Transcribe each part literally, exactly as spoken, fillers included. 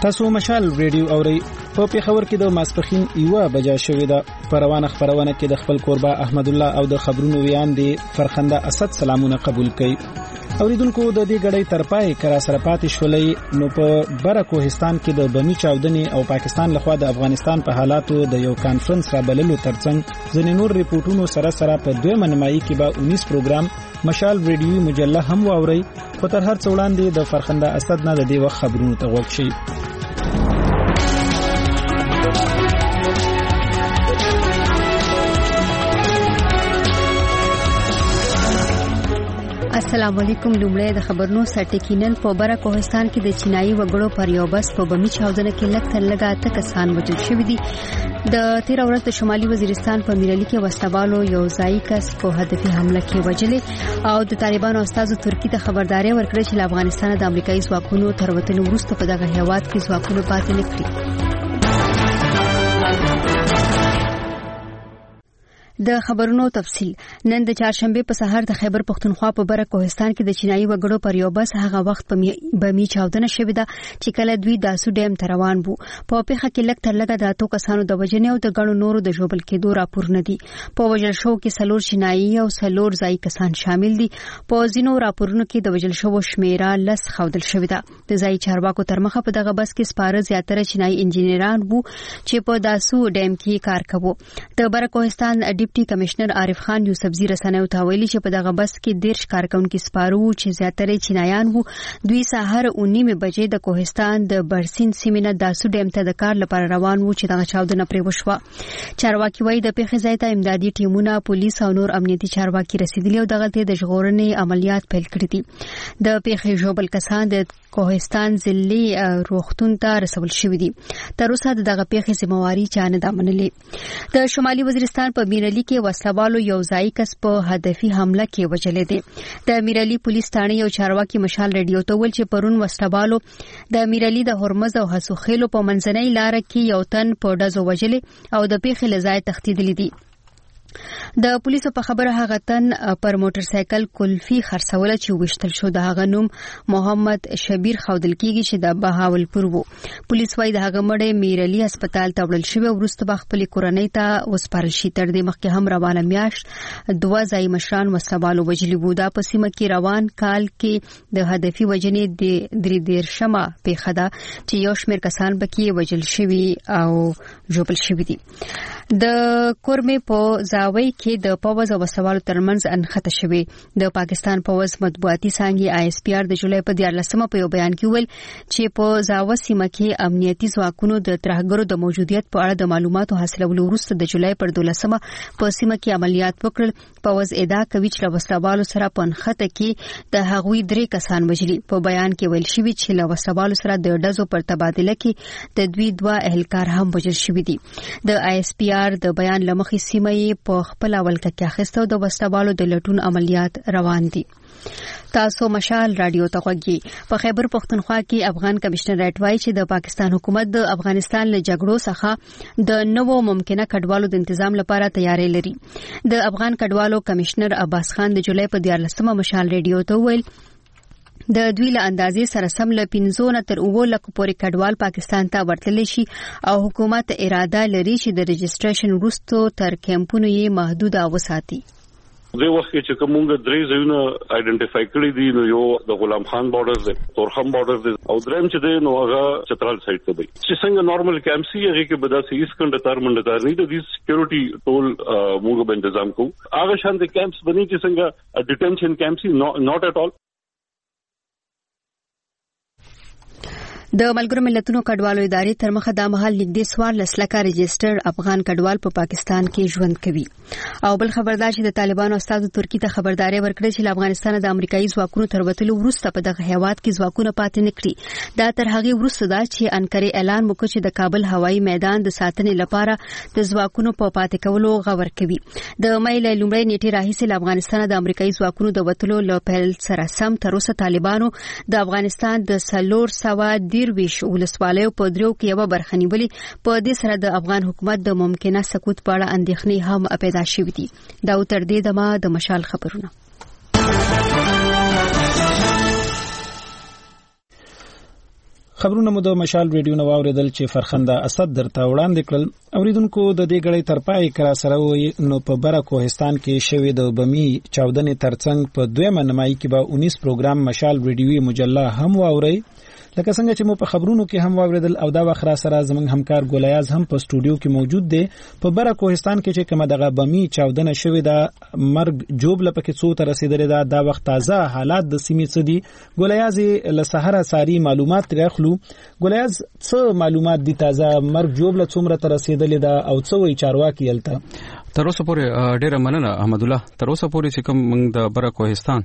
تاسو مشال ریډیو اورئ. په پیښور کې د ماسپخین یوه بجا شوې ده. په روانه خبرونه کې د خپل کوربه احمد الله او د خبرونو ویان دي فرخنده اسد سلامونه قبول کړي. اوریدونکو د دې غړې ترپای کرا سره پاتې شولې نو په بره کوهستان کې د بمی چاودنې او پاکستان لخوا د افغانستان په حالاتو د یو کانفرنس را بللو ترڅنګ ځینې نور ریپورتونو سره سره په دویمه نیمایي کې به انیس پروګرام مشال ریډیو مجله هم واوري. خو تر هر څه وړاندې د فرخنده اسد نه د دې وخت خبرونو ته غوږ شئ. السلام علیکم. لومړی د خبرونو سرټکینن په بره کوهستان کې د چینایي وګړو پر یو بس په بمی چاودنه کې لږ تر لږه اته کسان وژل شوي دي. د تیر ورځ د شمالي وزیرستان په میرالي کې وسلوالو یو ځایي کس په هدفي حمله کې وژلې او د طالبانو استازو ترکی ته خبرداري ورکړه چې له افغانستان د امریکایي ځواکونو تر وتلو وروسته په دغه هیواد کې ځواکونه پاتې نه کړي. د خبرونو تفصیل. نن د چهارشنبه په سحر د خیبر پختونخوا په بره کوهستان کې د چینایي وګړو پر یو بس هغه وخت په بمی چاودنه شوې ده چې کله دوی داسو ډیم ته روان وو. په پیښه کې لږ تر لږه د اتو کسانو د وژنې او د ګڼو نورو د ژوبل کېدو راپورونه دي. په وژل شو کې څلور چینایي او څلور ځایي کسان شامل دي. په ځینو راپورونو کې د وژل شو شمیره لس ښودل شوې ده. د ځایي چارواکو تر مخه په دغه بس کې سپاره زیاتره چینایي انجینران وو چې په داسو ډیم کې کار کوي. د بره کوهستان ډیپټي کمشنر عارف خان یوسفزی رسنیو ته ویلي چې په دغه بس کې ډیر کارکونکو سپارو چې زیاتره چینایان وو. دوی سحر اونیمه بجې د کوهستان د برسین سیمینه داسو ډیم ته د کار لپاره روان وو چې دغه چاودنه پرې وشوه. چارواکي وایي د پیښې ځای ته امدادي ټیمونه، پولیس او نور امنیتي چارواکي رسیدلي او دغه ته د ژغورنې عملیات پیل کړي دي. د پیښې ژوبل کسان د کوهستان ضلعي روغتون ته رسول شوي دي. تر اوسه دغه پیښې ذمہواری چا نه ده منلې. د شمالي وزیرستان په میرالي کې وسلوالو یو ځایي کس په هدفي حمله کې وژلې دي. د میرالي پولیس ثاني یو چارواکي مشال ریډیو ته ویل چې پرون وسلوالو د میرالي د هرمز او حسوخیلو په منځنۍ لار کې یو تن په ډزو وژلې او د پیښې لځای تښتیدلی دي. د پولیسو په خبره هغه تن پر موټر سایکل کلفي خرڅول چې وشتل شو. د هغه نوم محمد شبیر خودل کیږي چې د بهاولپور وو. پولیس وايي د هغه مړی میرالي هسپتال ته وړل شوی او وروسته به خپل کورنۍ ته وسپارل شي. تر دې مخکې هم روانه میاشت دوه ځای مشران وسوالو وجلی وو. دا په سیمه کې روان کال کې د هدفي وجنې د درې دیرشمه پیښه ده چې یو شمېر کسان بکې وجل شوي او جوړل شوي دي. د کورمې په زاوی کې د پوز او وسوالو ترمنځ انخته شوی. د پاکستان پوز مطبوعاتي څانګې آی اس پی آر د جولای په دیارلسمه په یو بیان کې ویل چې په زاوه سیمه کې امنیتي ځواکونو د ترهګرو د موجودیت په اړه د معلوماتو حاصلولو وروسته د جولای پر دولسمه په سیمه کې عملیات وکړل. پوز ادعا کوي چې له وسوالو سره په انخته کې د هغوی درې کسان وژلي. په بیان کې ویل شوی چې له وسوالو سره د ډزو پر تبادله کې د دوی دوه اهلکار هم وژل شوي دي. د آی اس پی آر د بیان لمخې سیمه یې په خپل ولکه کې اخیستو د وسوالو د لټون عملیات روان دي. تاسو مشال رادیو ته غوږی. په خیبر پختونخوا کې افغان کمشنریټ وایي چې د پاکستان حکومت د افغانستان له جګړو څخه د نوو ممکنه کډوالو د تنظیم لپاره تیاری لري. د افغان کډوالو کمشنر عباس خان د جولای په دیارلسمه مشال ریډیو ته ویل د دوی له اندازې سره سم له پنځو نه تر اووه لکو پورې کډوال پاکستان ته ورتللی شي او حکومت اراده لري چې د رجسټریشن وروسته تر کیمپونو یې محدوده وساتي. د وخت چې کومه درې ځایونه آیډنټیفای کړی دي نو یو د غلام خان بارډر دی، تورخم بارډر دی او دریم چې دی نو هغه چترال سایډ ته دی. چې څنګه نارمل کیمپ سي هغه کې بدا سي اس کنده تر منډه تر نه د سکیورټي ټول موږ به تنظیم کوو. هغه شان د کیمپس بني چې څنګه ډیټنشن کیمپ سي ناٹ اٹ اول. د ملګرو ملتونو کډوالو ادارې تر مخه د مهال نږدې سوار لسلکه رجسټر افغان کډوال په پاکستان کې ژوند کوي. او بل خبردار چې د طالبانو استازو ترکی ته خبرداري ورکړه چې له افغانستان د امریکایي ځواکونو تر وتلو وروسته په دغه هیواد کې ځواکونه پاتې نه کړي. دا تر هغه وروسته دا چې انکرې اعلان وکړ چې د کابل هوایي میدان د ساتنې لپاره د ځواکونو په پاتې کولو غور کوي. د مې له لومړۍ نیټې راهیسې له افغانستان د امریکایي ځواکونو د وتلو له پیل سره سم تر اوسه طالبانو د افغانستان د څلور سوه دیرویش ولسوالیو په دریو کې یو برخه نیولې. په دې سره د افغان حکومت د ممکنه سقوط په اړه اندېښنې هم پیدا شوې دي. دا تر دې دمه د مشال خبرونه. خبرونه مو د مشال ریډیو نو اوریدل چې فرخنده اسد درته وړاندې کړل. اوریدونکو د دې غړې ترپای کرا سره وي نو په بره کوهستان کې شوې د بمی چاودنې ترڅنګ په دویمه نمایي کې به انیس پروګرام مشال ریډیوي مجله هم واوري لکه څنګه چې مو په خبرونو کې هم واوریدل. او دا وخت را سره زمونږ همکار ګولیاز هم په سټوډیو کې موجود دی. په بره کوهستان کې چې کومه دغه بمی چاودنه شوې ده مرګ جوب لپاره څو تر رسیدلې ده دا وخت تازه حالات د سیمې څه دي. ګولیاز له سحر ساری معلومات راخلو. ګولیاز څه معلومات دي تازه مرګ جوب له څومره تر رسیدلې ده او څه وی چارواکي یلته؟ تر اوسه پورې ډیره مننه احمد الله. تر اوسه پورې چې کوم موږ د بره کوهستان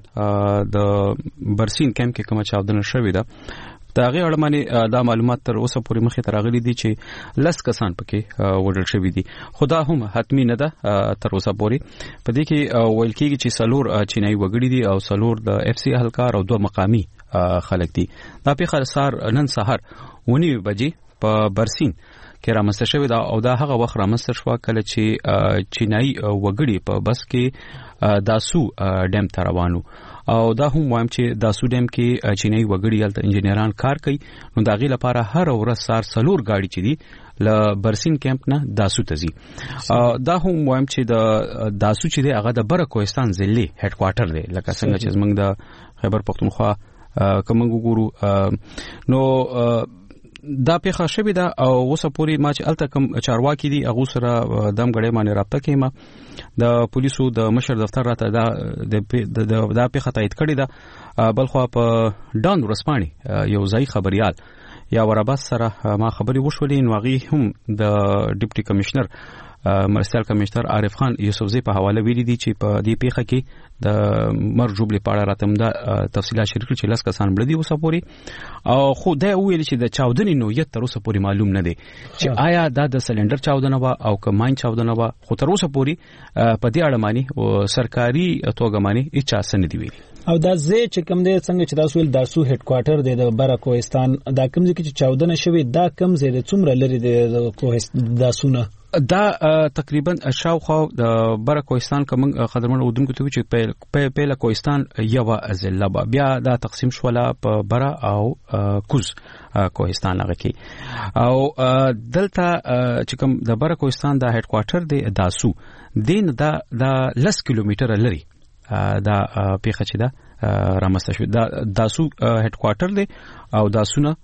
د برسین کیمپ کې کومه چاودنه شوې ده دا غي اړمنه دا معلومات تر اوسه پورې مخې ته راغلي دي چې لس کسان پکې وډل شوی دي. خدا هم حتمی نه ده تر اوسه پورې. په دې کې ویل کېږي چې سلور چینایي وګړي دي او سلور د اف سی اهلکار او دوه مقامی خلک دي. دا په خلصار نن سحر ونی بجې په برسین کې رامنځته شوی دا او دا هغه وخت رامنځته شو کله چې چینایي وګړي په بس کې داسو ډیم ته روانو او دا هم وایم چې داسو ډیم کې چینایي وګړي هلته انجنیران کار کوي نو دا غي لپاره هر ورځ سار سلور گاډي چې دي ل برسین کیمپ نه داسو ته ځي. دا هم وایم چې د داسو چې دی هغه د بره کوهستان ضلع هډ کوارټر دی لکه څنګه چې موږ د خیبر پختونخوا کوم وګورو نو دا پیښه شوې ده او اوسه پوری ما چې الته کوم چارواکي دي هغه سره دم غړې باندې رابطه کېما. د پولیسو د مشر دفتر راته دا د دا پیښه تایید کړې ده. بلخو په ډان ورسپاني یو ځای خبريال یا وراباس سره ما خبري وشولې نو غي هم د ډیپټي کمشنر مرستیال کمشنر عارف خان یوسفزی په حواله ویلي دي چې په دې پیښه کې د مرجوبلي پاړه راتم دا تفصیلات شریک چې لاس کسان بلدي وسه پوری او خو دا ویل چې د چاودنې نوعیت تر اوسه پوری معلوم نه دی چې آیا دا د سلندر چاودنه وا او کماین چاودنه وا خو تر اوسه پوری په دې اړه مانی او سرکاري توګه مانی اچا سن دی ویلي. او دا زه چې کوم دی څنګه چې تاسو ول داسو هډ کوارټر دی د بره کوهستان دا کوم ځای کې چاودنه شوې دا کوم ځای د څومره لري د کوهستان داسونه دا تقریبا شاوخوا د بره کوهستان کوم خدمت ودونکو ته چې په پیله کوهستان یو ازله بیا دا تقسیم شولا په بره او کوز کوهستان هغه کې او دلته چې کوم د بره کوهستان د هډ کوارټر دی داسو دین دا د لس کیلومتره لري دا پیښه چې دا رامسته شو دا داسو هډ کوارټر دی او داسونه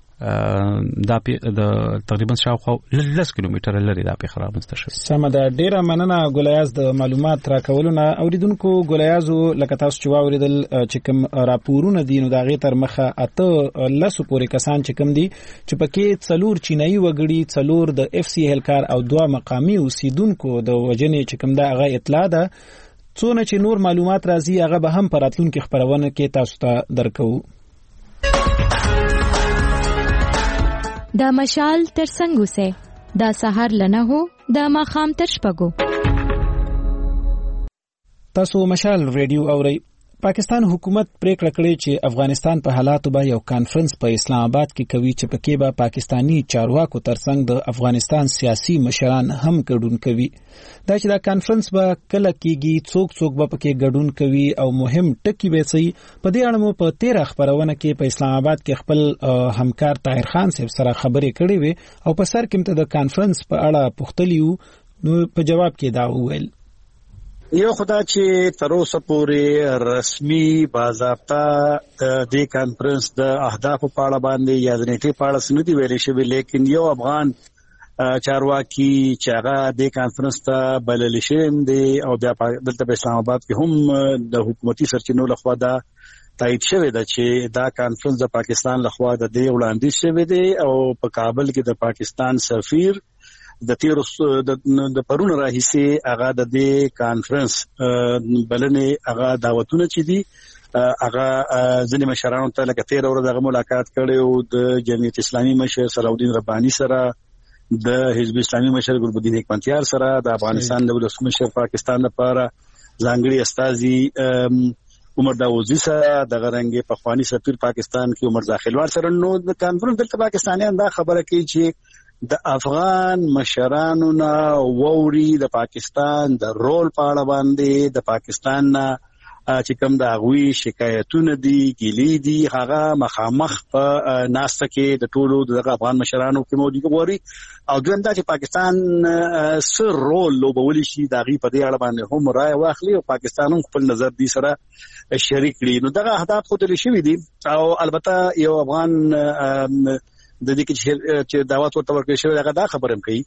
دا د تقریبا شاوخوا لس کیلومتره لري دا پیښه رامنځته شوه. سمه ده ډیره مننه ګولیاز د معلومات راکولونه. اوریدونکو ګولیازو لکه تاسو چې واوریدل چې کوم راپورونه دي نو دا غي تر مخه اته لسو پورې کسان چې کوم دي چې پکې څلور چینایي وګړي څلور د اف سی هلکار او دوه مقامی اوسیدونکو د وجنې چې کوم دا هغه اطلاع ده. څونه چې نور معلومات راځي هغه به هم په راتلونکي خبرونه کې تاسو ته درکو. دا مشال تر څنګه سه دا سحر لنه هو دا ماخام تر شپګو. تاسو مشال ریډیو اورئ. پاکستان حکومت پریکړه کړې چې افغانستان په حالاتو به یو کانفرنس په اسلام آباد کې کوي چې پکې به پاکستانی چارواکو ترڅنګ د افغانستان سیاسي مشران هم ګډون کوي. دا چې دا کانفرنس به کله کېږي څوک څوک به پکې ګډون کوي او مهم ټکی به سي په دې اړه مو په تیر خبرونه کې په اسلام آباد کې خپل همکار طاهر خان صاحب سره خبرې کړې وې او په سر کې ته د کانفرنس په اړه پوښتلیو نو په جواب کې دا وویل یو خدا چې تر اوسه پورې رسمي باضابطه د کانفرنس د اهداف په اړه باندې یا د نیټې په اړه سندي ویل شوی لیکن یو افغان چارواکي چې هغه د کانفرنس ته بلل شوی دی او بیا دلته په اسلام آباد کې هم د حکومتي سرچینو لخوا دا تایید شوی دی چې دا کانفرنس د پاکستان لخوا د دې وړاندیز شوی دی او په کابل کې د پاکستان سفیر د تیر د پرون راهیسي هغه د دې کانفرنس بلنې هغه دعوتونه چې دي هغه ځینې مشرانو ته لکه تیر ورځ هغه ملاقات کړی او د جمعیت اسلامي مشر صلاح رباني سره د حزب اسلامي مشر ګلبدین حکمتیار سره د افغانستان د ولس مشر پاکستان لپاره ځانګړي استازي عمر داوودی سره د غرنګي پخوانی سفیر پاکستان کې عمر داخلوار سره نو د کانفرنس د پاکستانیان دا خبره کوي چې د افغان مشرانو نه ووري د پاکستان د رول په اړه باندې د پاکستان نه چې کوم د غوي شکایتونه دي ګیلې دي هغه مخامخ په ناسته کې د ټولو د افغان مشرانو کې موجود غوري او دویم دا چې پاکستان سر رول لوبولی شي د غي په دې اړه باندې هم رائے واخلي او پاکستان هم خپل نظر دي سره شریک کړي. نو دغه اهداف خو د لشي دي او البته یو افغان د دې چې دعوت ورته ورکړي شوی هغه دا خبرم کوي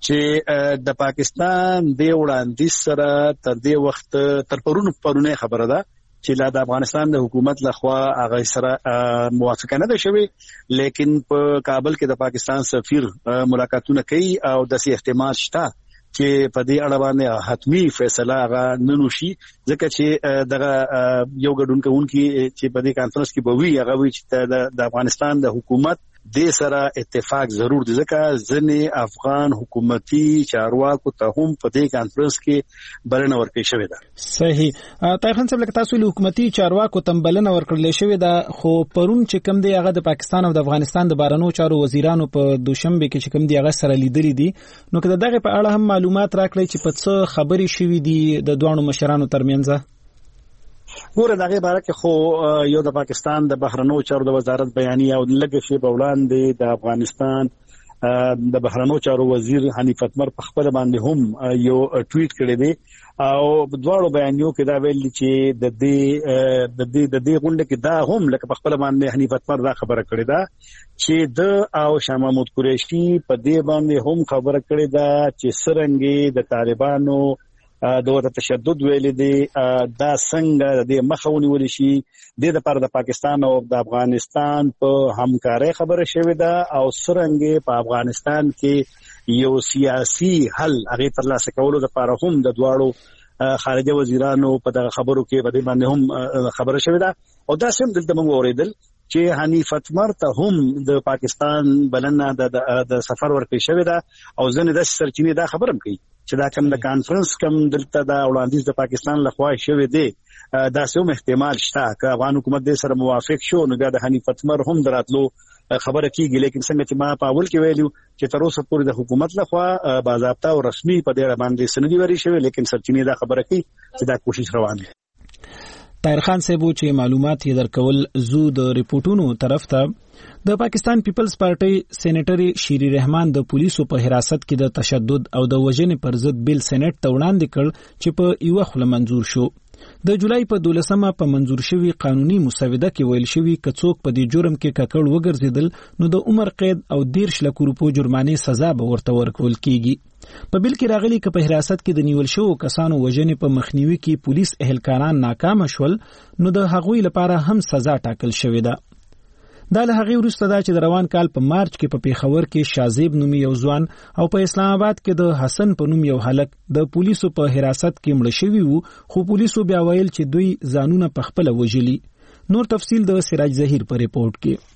چې د پاکستان د وړاندیز سره تر دې وخت تر پرونو پرونه خبره ده چې لا د افغانستان د حکومت لخوا هغه سره موافقه نه ده شوی، لیکن په کابل کې د پاکستان سفیر ملاقاتونه کوي او د سي احتمال شته چې په دې اړه باندې حتمی فیصله هغه ننوشي، ځکه چې دغه یو ګډون کوونکی چې په دې کانفرنس کې بوي هغه وی چې د افغانستان د حکومت د سره اتفاق ضرور دي، ځکه ځنې افغان حکومتي چارواکو ته هم په دې کانفرنس کې بلنه ورکړې شوې ده. صحیح. طاهر خان صاحب لکه تاسو له حکومتي چارواکو ته بلنه ورکړل شوې ده، خو پرون چې کوم دی هغه د پاکستان او د افغانستان د بهرنیو چارو وزیرانو په دوشنبه کې چې کوم دی هغه سره لیدلې دي، نو که دغه په اړه هم معلومات راکړئ چې په څه خبرې شوې دي د دوه مشرانو ترمنځ. ګوره دغه باره کې خو یو د پاکستان د بهرنیو چارو د وزارت بیانیه او لږ شی په وړاندې د افغانستان د بهرنیو چارو وزیر حنیف اتمر په خپل باندې هم یو ټویټ کړی دی او دواړو بیانیو کې دا ویل چې د دې د دې د دې غونډه کې دا هم لکه په خپل باندې حنیف اتمر دا خبره کړې ده چې د او شاه محمود قریشي په دې باندې هم خبره کړې ده چې سرنګي د طالبانو د تشدد ویل دي دا څنګه د مخاوني ول شي د لپاره د پاکستان او د افغانستان په همکارۍ خبره شوې ده او سرنګي په افغانستان کې یو سیاسي حل هغه ترلاسه کولو لپاره هم د دواړو خارجه وزیرانو په دغه خبرو کې په دې باندې هم خبره شوې ده او دا سم دلته موږ اوریدل چې حنیف اتمر ته هم د پاکستان بلنه د سفر ورکړی شوې ده او ځنه د سرچینې دا خبرم کوي چې دا کوم د کانفرنس کوم دلته د وړاندیز د پاکستان لخوا شوی دی دا سم احتمال شته چې افغان حکومت دې سره موافق شو نو بیا د حنیف اتمر هم دراتلو خبره کیږي، لیکن څنګه چې ما په اول کې ویلو چې تر اوسه پورې د حکومت لخوا باضابطه او رسمي په دې باندې سندې وری شوی، لیکن سرچینې دا خبره کوي چې دا کوشش روان دی. طاهر خان صاحب چې معلومات یې درکول زو د ریپورتونو طرف ته د پاکستان پیپلز پارټي سېنیټر شيري رحمان د پولیسو په حراست کې د تشدد او د وژنې پر ضد بل سېنات ته وړاندې کړ چې په یو خل منزور شو. د جولای په دولسمه په منزور شوی قانوني مسوده کې ویل شوی کڅوک په دې جرم کې ککړ وګرځیدل نو د عمر قید او دیرش لک روپو جرمانه سزا به ورته ورکول کیږي. په بل کې راغلي چې په حراست کې د نیول شو کسانو وژنې په مخنیوي کې پولیس اهلکاران ناکام شول نو د هغوی لپاره هم سزا ټاکل شوې ده. دا له هغه وروسته دا چې د روان کال په مارچ کې په پیښور کې شازیب نومي یو ځوان او په اسلام آباد کې د حسن په نوم یو هلک د پولیسو په حراست کې مړ شوی وو، خو پولیسو بیا ویل چې دوی ځانونه په خپل وژلي. نور تفصیل د سراج ظهیر په ریپورت کې.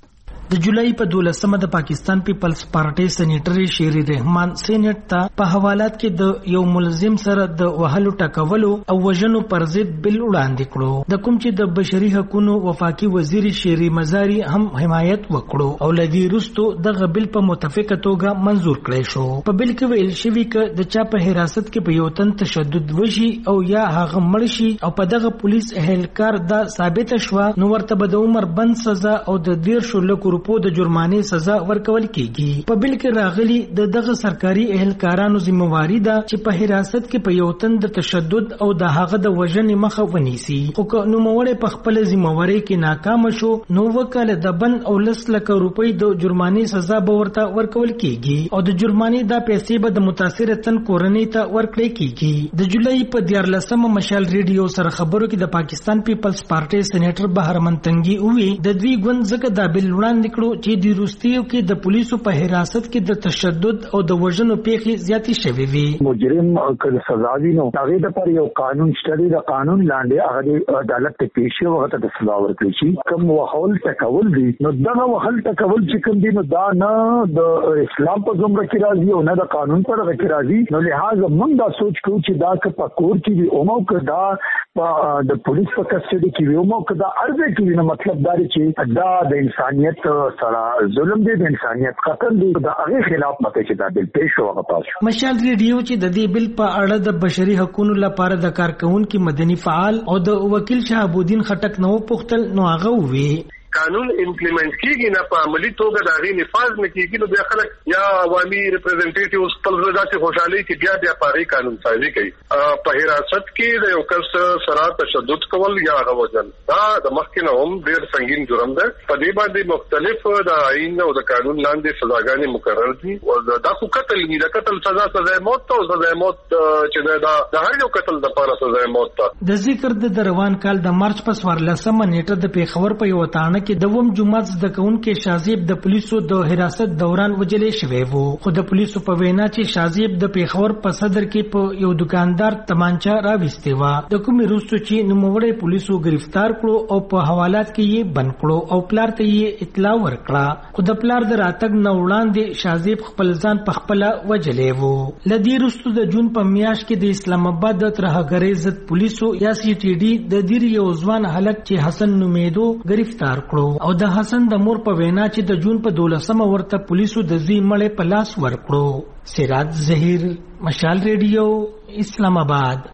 د جولای په دولسمه د پاکستان پیپلز پارټي سېنیټر شيري رحمان سېنات ته په حوالات کې د یو ملزم سره د وهلو ټکولو او وژنو پر ضد بل وړاندې کړو، د کوم چې د بشري حقوقو وفاقي وزیر شيري مزاري هم حمایت وکړو او لدی رستو دغه بل په متفقه توګه منزور کړی شو. په بل کې ویل شوی ک د چا په حراست کې په یو تن تشدد وشي او یا هغه مړ شي او په دغه پولیس اهلکار دا ثابت شوه نو ورته به د عمر بند سزا او د ډیر شو لک روپو د جرمانه سزا ورکول کیږي. په بل کې راغلي د دغه سرکاري اهلکارانو ذمہواری ده چې په حراست کې په یو تن د تشدد او د هغه د وژنې مخه ونیسي، خو که نوموړی په خپل ذمہواری کې ناکام شو نو وکاله د بند او لس لک روپۍ د جرمانه سزا به ورته ورکول کیږي او د جرمانه د پیسې به د متاثر تن کورنۍ ته ورکړي کیږي. د جولای په دیارلسمه مشال ریډیو سره خبرو کې د پاکستان پیپلز پارټي سېنیټر بهرمن تنگي وی د دوی ګوند زکه د بل وړاندې کړو چې د روسیو کې د پولیسو په حراست کې د تشدد او د وژنو پیښې زیاتې شوې وي. مجرم کله سزا ویني هغه د پر یو قانون شته، د قانون لاندې هغه عدالت ته پیښ شي وخت د سزا ورکړي شي. کوم وحول تکول دي نو دغه وحول تکول چې کوم دي نو دا نه د اسلام په زمره کې راځي او نه د قانون په اړه کې راځي، نو لہذا موږ دا سوچ کوو چې دا که پکور کې وي او موږ دا د پولیس په کسټډي کې وي مو کدا ارزه کې نو مطلب دا دی چې دا د انسانيت سره ظلم دی، د انسانيت قتل دی، دا هغه خلاف مته چې دا بل پیښ شو غواړي. مشال ریډیو چې د دې بل په اړه د بشري حقوقو لپاره د کارکونکو مدني فعال او د وکیل شهاب الدین خټک نو پختل نو هغه وی قانون امپلیمنٹ کیږي نه په عملی توګه دا غي نفاذ نه کیږي نو بیا خلک یا عوامي ریپرزنټیټیوز خپل رضا ته خوشحالي کې بیا بیا پاري قانون سازي کوي. په حراست کې د یو کس سره تشدد کول یا غوځل دا د مخکنه هم ډیر سنگین جرم ده. په دې باندې مختلف د آئین او د قانون لاندې سزاګانې مقرر دي او دا خو قتل نه د قتل سزا سزا موت او سزا موت چې دا د هر یو قتل د لپاره سزا موت ده. د ذکر د روان کال د مارچ په څوارلسمه نیټه د پیښور په یو تاڼه کې دوم جمعه د کونکو شازیب د پولیسو د حراست دوران وجلې شوی وو. خو د پولیسو په وینا چې شازیب د پیښور په صدر کې په یو دکاندار تمانچا راوستي و د کومې روستو چې نوموړی پولیسو گرفتار کړو او په حوالات کې یې بند کړو او پلار ته یې اطلاع ورکړه. خو د پلار د راتګ نه وړاندې شازیب خپل ځان په خپل وجلې وو. لدی روستو د جون په میاشت کې د اسلام آباد د ترهګرۍ ضد پولیسو یا سی ټي ډي د دیر یو ځوان هلک چې حسن نومیدو گرفتار کړو او د حسن د مور په وینا چې د جون په دولسمه ورته پولیسو د زی مړې په لاس ورکړو. سراج ظهیر، مشال ریډیو، اسلام آباد.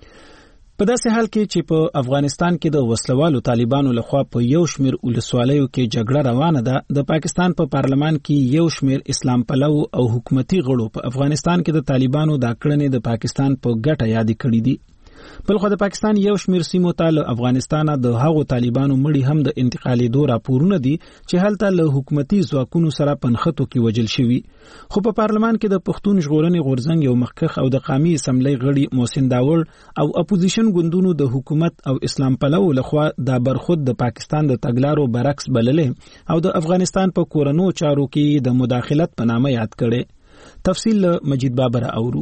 په داسې حال کې چې په افغانستان کې د وسلوالو طالبانو لخوا په یو شمیر ولسوالیو کې جګړه روانه ده، د پاکستان په پارلمان کې یو شمیر اسلام پلو او حکومتي غړو په افغانستان کې د طالبانو د کړنې د پاکستان په ګټه یاد کړې دي. بلخو د پاکستان یو شمیر سیمو ته له افغانستانه د هغو طالبانو مړي هم د انتقالي دو راپورونه دي چې هلته له حکومتي ځواکونو سره پنخته کې وجل شوي. خو په پارلمان کې د پښتون ژغورنې غورځنګ یو مخکخ او د قومي اسمبلی غړي محسن داور او اپوزیشن ګوندونو د حکومت او اسلام پلو لخوا د برخود د پاکستان د تګلارو برعکس بللې او د افغانستان په کورونو چارو کې د مداخلت په نامه یاد کړي. تفصیل مجید بابر اورو.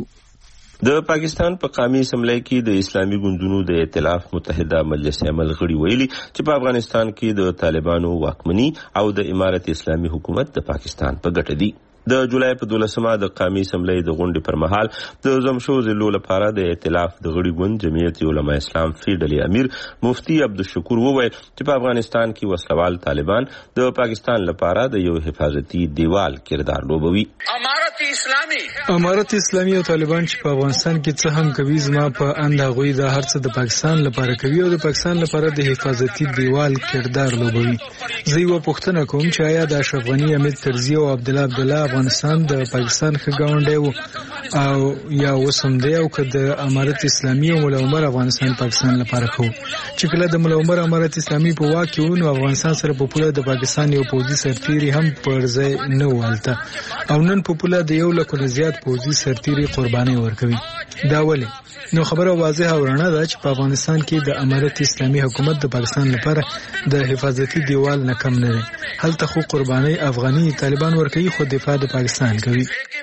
د پاکستان په قومي اسمبلی کې د اسلامي ګوندونو د ائتلاف متحده مجلس عمل غړي ویلي چې په افغانستان کې د طالبانو واکمني او د امارت اسلامي حکومت د پاکستان په ګټه دي. د جولای په دولسمه د قومي اسمبلی د غونډې پر مهال د زمشو ضلع لپاره د ائتلاف د غړي ګوند جمعیت علماء اسلام فیډل امیر مفتی عبدالشکور وویل چې په افغانستان کې وسلوال طالبان د پاکستان لپاره د یو حفاظتي دیوال کردار لوبوي. امارت اسلامي امارت اسلامي او طالبان چې په افغانستان کې څه هم کوي زما په انده غوي د هر څه د پاکستان لپاره کوي او د پاکستان لپاره د حفاظتي دیوال کردار لوبوي. زه یو پوښتنه کوم چې آیا د اشرف غنی، حمید کرزي او عبد الله عبدالله افغانستان د پاکستان خګاونډي وو او یا وسم دی او که د امارت اسلامي او مولا عمر افغانستان پاکستان لپاره خو چې کله د مولا عمر امارت اسلامي په واک کې ونه افغانستان سره په پوله د پاکستان یو پوځي سرتیری هم پر ځای نه والته او نن په پوله د یو لکه زیات پوځي سرتیری قرباني ورکوي. دا ولې؟ نو خبره واضحه ورانه ده چې په افغانستان کې د امارت اسلامي حکومت د پاکستان لپاره د حفاظتي دیوال نه کم نه دی. هلته خو قرباني افغاني طالبان ورکوي خو دفاع د پاکستان کوي.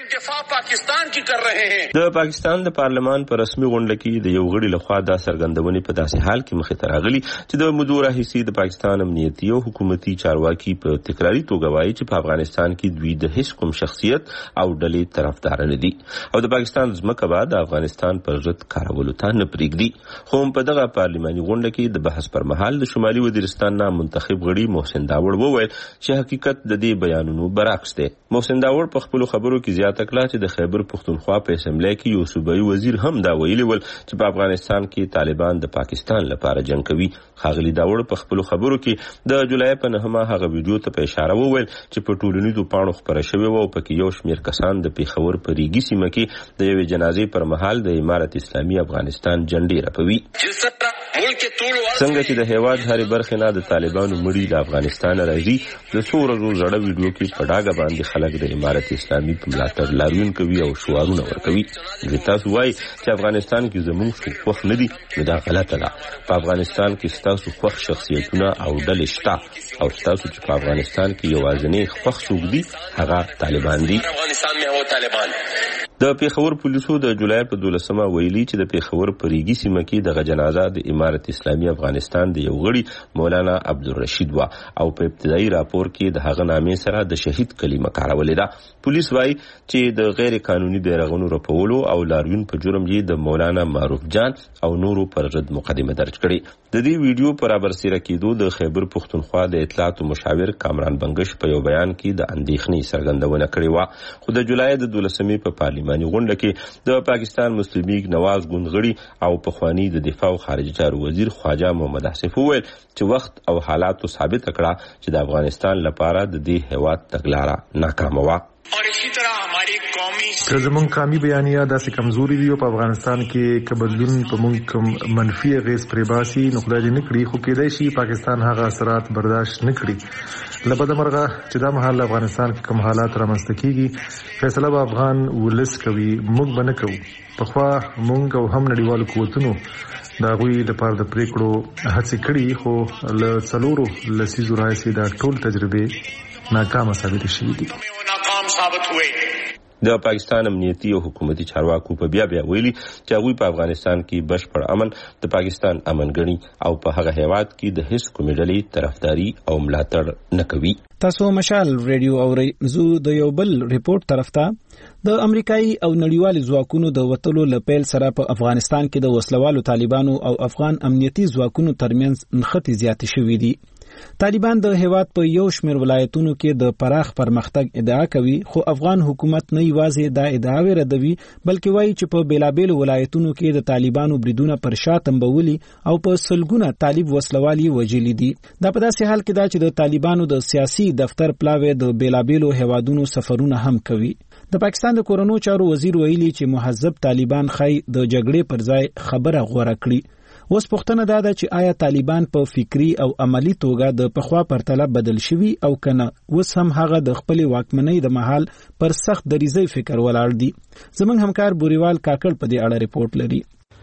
پاکستان کی کر رہے ہیں. د پاکستان د پارلمان پر رسمي غونډه کې د یو غړي لخوا دا سرګندونې په داسې حال کې مخې ته راغلي چې د مدور راهیسي د پاکستان امنیتي او حکومتي چارواکي په تکراري توګه وایي چې په افغانستان کې دوی د هیڅ کوم شخصیت او ډلې طرفدار نه دي او د پاکستان ځمکه به د افغانستان پر ضد کارولو ته نه پرېږدي. خو په دغه پارلماني غونډه کې د بحث پر مهال د شمالي وزیرستان نه منتخب غړي محسن داور وویل چې حقیقت د دې بیانونو برعکس دی. محسن داور په خپل خبرو کې زیاته کړه چې د خیبر پختونخوا په اسمبلی کې یو صوبایي وزیر هم دا ویلي ول چې په افغانستان کې طالبان د پاکستان لپاره جنگ کوي. ښاغلي داور په خپل خبرو کې د جولای په نهمه هغه ویډیو ته په اشاره وویل چې په ټولنیزو پاڼو خبره شوې و او پکې یو شمېر کسان د پیښور په ریګي سیمه کې د یوې جنازې پر مهال د امارت اسلامي افغانستان جنډې رپوي. څنګه چې د هیواد هرې برخې نه د طالبانو مړي د افغانستان راځي د څو ورځو زړه ویډیو کې په ډاګه باندې خلک د امارت اسلامي په ملاتړ لاریون کوي او شعارونه ورکوي. چې تاسو وایي چې افغانستان کې زموږ څوک خوښ نه دي نو دا غلطه ده. په افغانستان کې ستاسو خوښ شخصیتونه او ډلې شته او ستاسو چې په افغانستان کې یوازینی خوښ څوک دي هغه طالبان دي. د پیښور پولیسو د جولای په دولسمه ویلي چې د پیښور پریږي سیمه کې د جنازه د امارت اسلامي افغانستان د یو غړي مولانا عبدالرشید وا او په ابتدایي راپور کې د هغه نامې سره د شهید کلمه کارولې ده. پولیس وايي چې د غیر قانوني بیرغونو رپولو او لاریون په جرم یې د مولانا معروف جان او نورو پر ضد مقدمه درج کړې. د دې ویډیو پر برسېره کېدو د خیبر پښتونخوا د اطلاعات مشاور کامران بنگش په یو بیان کې د اندېښنې څرګندونه کړې و. خو د جولای د دولسمې په پارلماني غونډه کې د پاکستان مسلم لیگ نواز ګوند غړي او پخوانی د دفاع او خارجه چارو وزیر خواجه محمد آصف وویل چې وخت او حالاتو ثابت کړه چې د افغانستان لپاره د دې هیواد تګلاره ناکامه وه. اور اسی طرح ہماری قومی که زمون قومي بیانیه داسې کمزوري وي په افغانستان کې که بدلون په مونږ کوم منفي اغیز پرې باسي نو خدای دې نه کړي، خو کېدای شي پاکستان هغه اثرات برداشت نه کړي. له بده مرغه چې دا مهال افغانستان کې کوم حالات رامنځته کېږي فیصله به افغان ولس کوي، موږ به نه کوو. پخوا موږ او هم نړیوالو قوتونو د هغوی لپاره د پریکړو هڅې کړي، خو له څلورو لسیزو راهیسې دا ټول تجربې ناکامه ثابتې شوي دي. د پاکستان امنیتي او حکومتي چارواکو په بیا بیا ویلي چې هغوی په افغانستان کې بشپړ امن د پاکستان امن ګڼي او په هغه هیواد کې د هیڅ کومې ډلې طرفداري او ملاتړ نه کوي. تاسو مشال ریډیو اورئ. زه د یو بل ریپورت طرف ته د امریکایي او نړیوال ځواکونو د وټلو لپیل سره په افغانستان کې د وسلوالو طالبانو او افغان امنیتي ځواکونو ترمنځ نښتې زیاتې شوې دي. طالبان د هیواد په یو شمېر ولایتونو کې د پراخ پرمختګ ادعا کوي، خو افغان حکومت نه یوازې دا ادعاوې ردوي بلکې وایي چې په بیلابیلو ولایتونو کې د طالبانو بریدونه پر شا تمبولي او په سلګونه طالب وسلوالي وژلي دي. دا په داسې حال کې ده چې د طالبانو د سیاسي دفتر پلاوی د بیلابیلو هیوادونو سفرونه هم کوي. د پاکستان د کورونو چارو وزیر ویلي چې مهذب طالبان خای د جګړې پر ځای خبره غوړه کړي. اوس پوښتنه دا ده چې آیا طالبان په فکری او عملی توګه د پخوا پرتله بدل شوي او کنه اوس هم هغه د خپل واکمنۍ د مهال پر سخت دریځي فکر ولاړ دي. زموږ همکار بوریوال کاکړ په دې اړه ریپورت لري.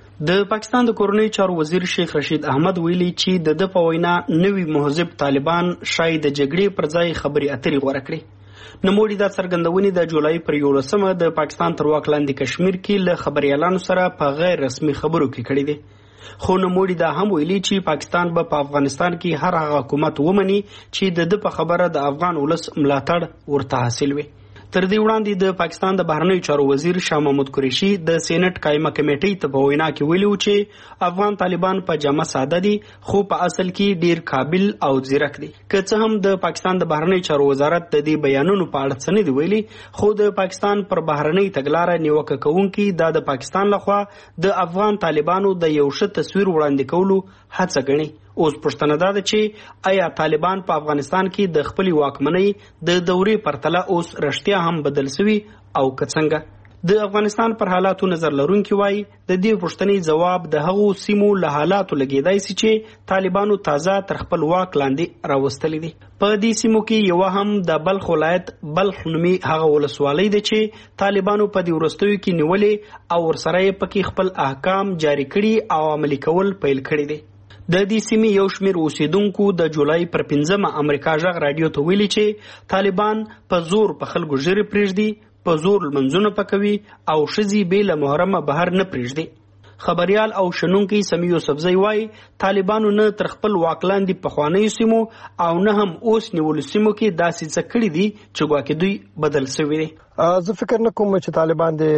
د پاکستان د کورنۍ چارو وزیر شیخ رشید احمد ویلي چې د د په وینا نوی مهذب طالبان شاید د جګړې پر ځای خبري اترې غوړه کړي. نموړي دا څرګندونې د جولای پر یولسمه د پاکستان تر واک لاندې کشمیر کې له خبريالانو سره په غیر رسمي خبرو کې کړي دي. خو نموړي دا هم ویلي چې پاکستان به په افغانستان کې هر هغه حکومت ومني چې د د په خبره د افغان ولس ملاتړ ورته حاصل وي. تر دې وړاندې د پاکستان د بهرنیو چارو وزیر شاه محمود قریشي د سېنات قائمه کمیټې ته په وینا کې ویلي چې افغان طالبان په جامه ساده دي خو په اصل کې ډیر قابل او ځیرک دي. که څه هم د پاکستان د بهرنیو چارو وزارت د دې بیانونو په اړه څه نه دی ویلي، خو د پاکستان پر بهرنۍ تګلارې نیوکه کوونکي دا د پاکستان لخوا د افغان طالبانو د یو ښه تصویر وړاندې کولو هڅه کوي. اوس پوښتنه دا ده چې آیا طالبان په افغانستان کې د خپل واکمنۍ د دورې پرتله اوس رښتیا هم بدل شوي او که څنګه؟ د افغانستان پر حالاتو نظر لرونکي وایي د دې پوښتنې جواب د هغو سیمو له حالاتو لګیدای سي چې طالبانو تازه تر خپل واک لاندې راوستلي دي. په دې سیمو کې یو هم د بلخ ولایت بلخ نومي هغه ولسوالۍ ده چې طالبانو په دې وروستیو کې نیولې او ورسره یې پکې خپل احکام جاری کړي او عملي کول پیل کړي دي. د دې سیمې یو شمېر اوسیدونکو د جولای پر پنځمه امریکا غږ رادیو ته ویلي چې طالبان په زور په خلکو ژیرې پرېږدي، په زور لمنځونه پکوي او ښځې بې له محرمه بهر نه پرېږدي. خبريال او شنونکي سمی یوسفزئی وایي طالبانو نه تر خپل واک لاندې پخوانیو سیمو او نه هم اوس نیولو سیمو کې داسې څه کړي دي چې ګواکې دوی بدل شوي دي. زه فکر نه کوم چې طالبان د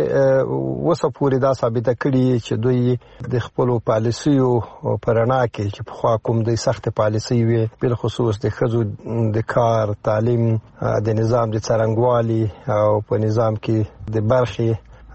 وسه پورې دا ثابته کړي چې دوی د خپل پالیسیو پرانا کې چې په خوا کوم د سخت پالیسي وي، بل خصوص د خزو د کار تعلیم د نظام د څرنګوالي او په نظام کې د برخي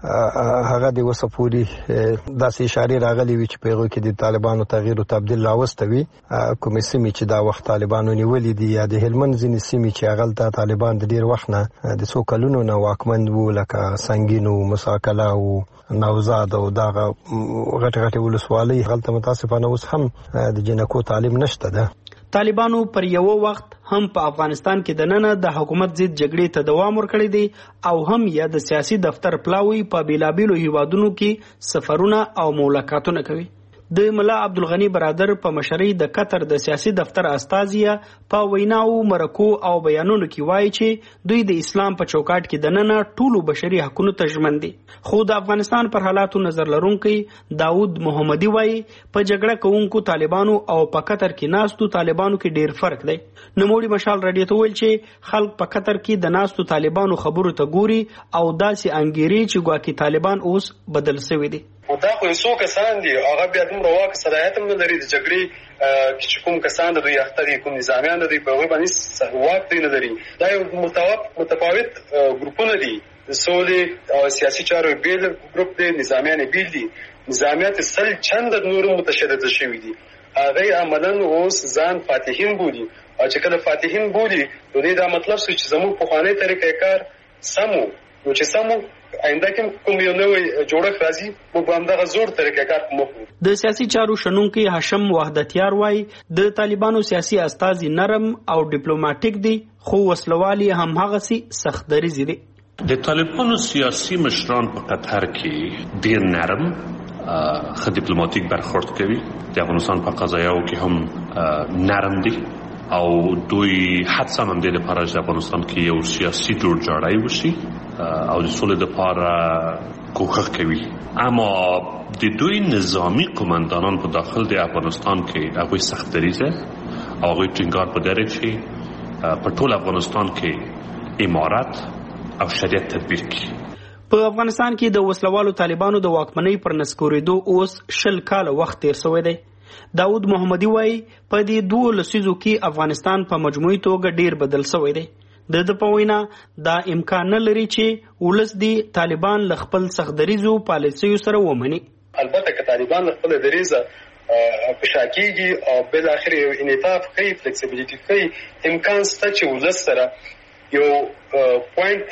هغه د وسه پوری داسې اشاره راغلي وي چې په هغه کې د طالبانو تغییر او تبديل راوستوي. کومې سیمې چې دا وخت طالبانو نیولې دي یا د هلمند ځینې سیمې چې هغه ته طالبان د ډیر وخت نه د څو کلونو نه واکمن وو، لکه سنگینو، مساکلا او نوزاد او دغه غټ غټ ولسوالۍ هلته متاسفانه اوس هم د جنکو تعلیم نشته ده. طالبانو پر یو وخت هم په افغانستان کې د ننه د حکومت ضد جګړې ته دوام ورکړی دی او هم یا د سیاسي دفتر پلاوی په بیلابیلو هیوادونو کې سفرونه او ملاقاتونه کوي. د ملا عبدالغنی برادر په مشرۍ د قطر د سیاسي دفتر استازیه په ویناو مرکو او بیانونو کې وایي چې دوی د اسلام په چوکاټ کې دننه ټولو بشري حقوقو ته ژمن دي. خو د افغانستان پر حالاتو نظر لرونکي داود محمدي وایي په جګړه کوونکو طالبانو او په قطر کې ناستو طالبانو کې ډیر فرق دی. نوموړي مشال رادیو ته ویل چې خلک په قطر کې د ناستو طالبانو خبرو ته ګوري او داسې انګیري چې ګواکې طالبان اوس بدل شوي دي. دا خو څو کسان دي هغه بیا دومره واک صلاحیت هم نه لري د جګړې چې کوم کسان د دوی اخته دي کوم نظامیان دي په هغه باندې واک دی نه لري. دا یو متفاوت ګروپونه دي د سولې او سیاسي چارو بیل ګروپ دی نظامیان بیل دي نظامیات سل چند نور متشدد شوي دي هغه عملاً اوس ځان فاتحین بولي او چې کله فاتحین بولي نو دا مطلب څه چې زموږ پخوانی طریقې کار سمو نو چې سمو آینده کې کوم یو نوی جوړښت راځي موږ به همدغه زوړ طریقه کار کوو. د سیاسي چارو شنونکي هاشم وحدتیار وایي د طالبانو سیاسي استازي نرم او ډیپلوماټیک دي خو وسلوالي هم هغسي سخت دریځ دي. د طالبانو سیاسي مشران په قطر کې ډیر نرم ښه ډیپلوماټیک برخورد کوي. د افغانستان په قضایاو کې هم نرم دي او دوی حتی هم د لپاره چې افغانستان کې یو سیاسي جوړجاړی وشي او د سولې لپاره کوښښ کوي. اما د دوی نظامی قومندانان په داخل د افغانستان کې هغوی سخت دریځه او هغوی ټینګار په دره چې په ټول افغانستان کې امارت او شریعت تطبیق کړي. په افغانستان کې د وسلوالو طالبانو د واکمنۍ پر نسکورېدو اوس شل کاله وخت تیر شوی دی. داود محمدي وایي په دې دوه لسیزو کې افغانستان په مجموعي توګه ډیر بدل شوی دی. د د په وینا دا امکان نه لري چې ولس دی طالبان له خپل سخت دریزو پالیسیو سره ومني. البته که طالبان له خپل دریزه په شاکیږي او بل اخر یو انعطاف کوي فلیکسیبিলিټی کوي امکان شته چې ولس سره یو پوینټ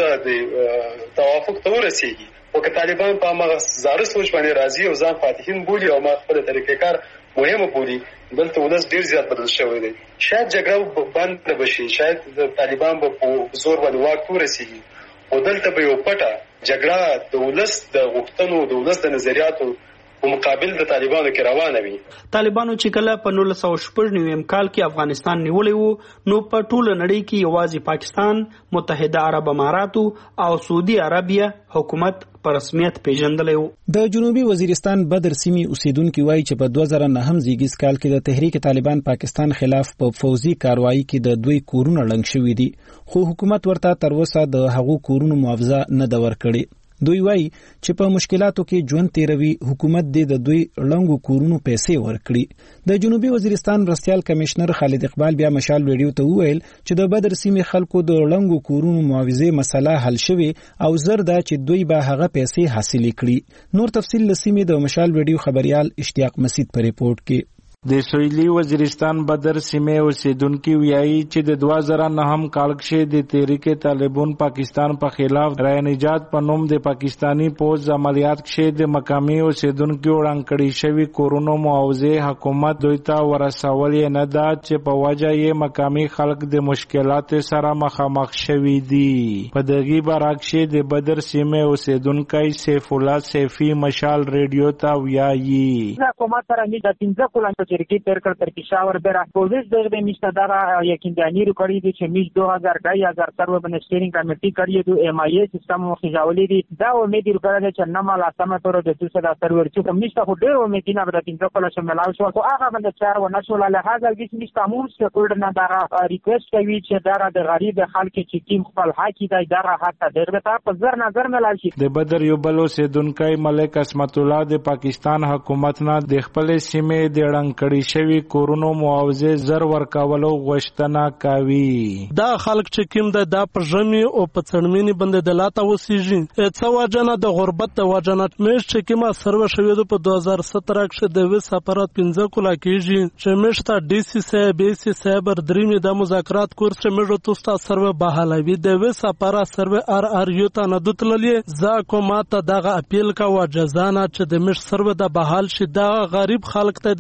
د توافق ته ورسیږي. او که طالبان په هغه زاره سوچ باندې راضي او ځان فاتحین بولي او ما خپل طریقې کار مهمه بولي دلته ولس ډیر زیات بدل شوی دی. شاید جګړه بند نه بشي شاید د طالبان په زور باندې واک ورسیږي او دلته به یو پټه جګړه د ولس د غوښتنو د ولس د نظریاتو په مقابل د طالبانو کې روانه وي. طالبانو چې کله په نولس سوه شپږ نوي کال کې افغانستان نیولی وو نو په ټوله نړۍ کې یوازې پاکستان، متحده عرب اماراتو او سعودي عربیه حکومت په رسمیت پیژندلی وو. د جنوبي وزیرستان بدر سیمې اوسیدونکي وایي چې په دوه زره نهم زیږیز کال کې د تحریک طالبان پاکستان خلاف په فوزي کاروایی کې د دوی کورونه لنګ شوي دي خو حکومت ورته تر اوسه د هغو کورونو معاوضه نه ده ورکړې. دوی وایي چې په مشکلاتو کې ژوند تیروي حکومت دې د دوی لنګو کورونو پیسې ورکړي. د جنوبي وزیرستان مرستیال کمشنر خالد اقبال بیا مشال ویډیو ته وویل چې د بدر سیمې خلکو د لنګو کورونو معاوضې مسله حل شوي او زر ده چې دوی به هغه پیسې حاصلې کړي. نور تفصیل لسیمې د مشال ویډیو خبريال اشتیاق مسید په ریپورت کې. د سویلي وزیرستان بدر سیمې اوسیدونکي ویایي چې د دوه زره نهم کال کې د تحریک طالبان پاکستان په خلاف رای نجات په نوم د پاکستانی پوز عملیات کې د مقامي اوسیدونکو وړاندې کړي شوی کورونو معاوضه حکومت دوی ته ورسولې نه ده چې په وجه یې مقامي خلک د مشکلات سره مخامخ شوي دي. په دغه برعکس د بدر سیمې اوسیدونکي سیف الله سیفی مشال ریډیو ته ویایي حکومت سره نه د پنځه کولانو شرکت تر کړ تر کشاور به راپوزش دغه نشته دا یقیني کړی دي چې میش دوه هزار ډای هزار سرو باندې سټیرینګ کمیټي کړی دی ایم آی ای سیستم مخجاولې دي دا امید لري چې نن مال اسمه تر د دوسرا سرور چې کوم نشته خو ډېر امید نه به تاسو کله چې ملاو شو او هغه باندې چار و نشو له هغه د نشته مون څه کول نه دا ریکوست کوي چې دا د غریب خلک چې کیم خپل حقي دی دا حتی درته په زر نظر ملال شي. د بدر یو بل اوسیدونکي ملک اسمت الله د پاکستان حکومت نه د خپل سیمې د ړنګ کړي شوی کورونو معاوضه زر ورکولو غوښتنه کوي. دا خلک چې کوم د دا په ژمي او په څړمینی باندې د لاته وسیږي څه واجنه د غربت د واجنات مېش چې کومه سروه شوی د په دوه زره ستر کې د وس اپرات پنځه کولا کېږي چې مشته ډي سي سي بي سي سایبر درېمې د مذاکرات کورس چې مجو توستا سروه بحالوي د وس اپرات سروه ار ار یو ته نه دتللې ځا کومه ته دغه اپیل کا و جزانه چې د مش سروه د بحال شي د غریب خلک ته د پړ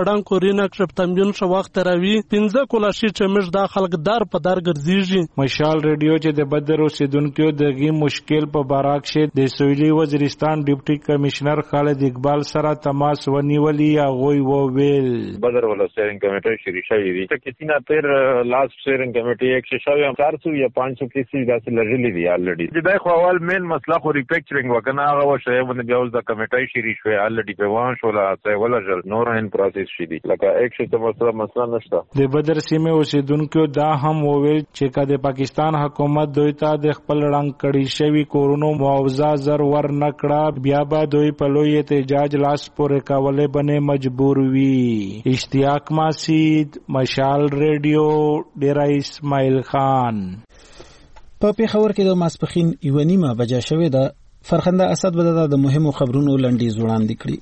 وړاندې کورینه کښ تمبین شو وخت راوي پنځه کولاشي چې مش دا خلک دار په دار ګرځيږي. مشال ریډیو چې د بدر اوسیدونکو دغه مشکل په باره کې د سویلي وزیرستان ډیپټي کمشنر خالد اقبال سره تماس ونیولي هغه وویل بدر ولا سټیرینګ کمیټه شری شوی دی چې کیسه تر لاست سټیرینګ کمیټه یک شوی هم چار سو یا پانچ سو کیسې داسې لرلې دي الریډي چې دای خو اول مین مسله خو ریپیکچرینګ وکنه هغه وشي باندې بیا اوس د کمیټه شری شوی الریډي په وان شو لا څه ولا جل نور ان پروسس شي دي لکه یک شته مسله مسله نشته. د بدر سیمه اوسیدونکو دا هم وویل چې کله پاکستان حکومت دوی ته د خپل رنګ کړي شوی کورونو معاوضه زر ور نکړه بیا به دوی په لوی احتجاج لاس پورې کولې باندې مجبور وي. اشتیاق ماسید مشال ریډیو ډیرا اسماعیل خان. په پیښور کې د ماسپخین یو نیمه بجا شوې ده. فرخنده اسد به د مهمو خبرونو لنډیز وړاندې کړي.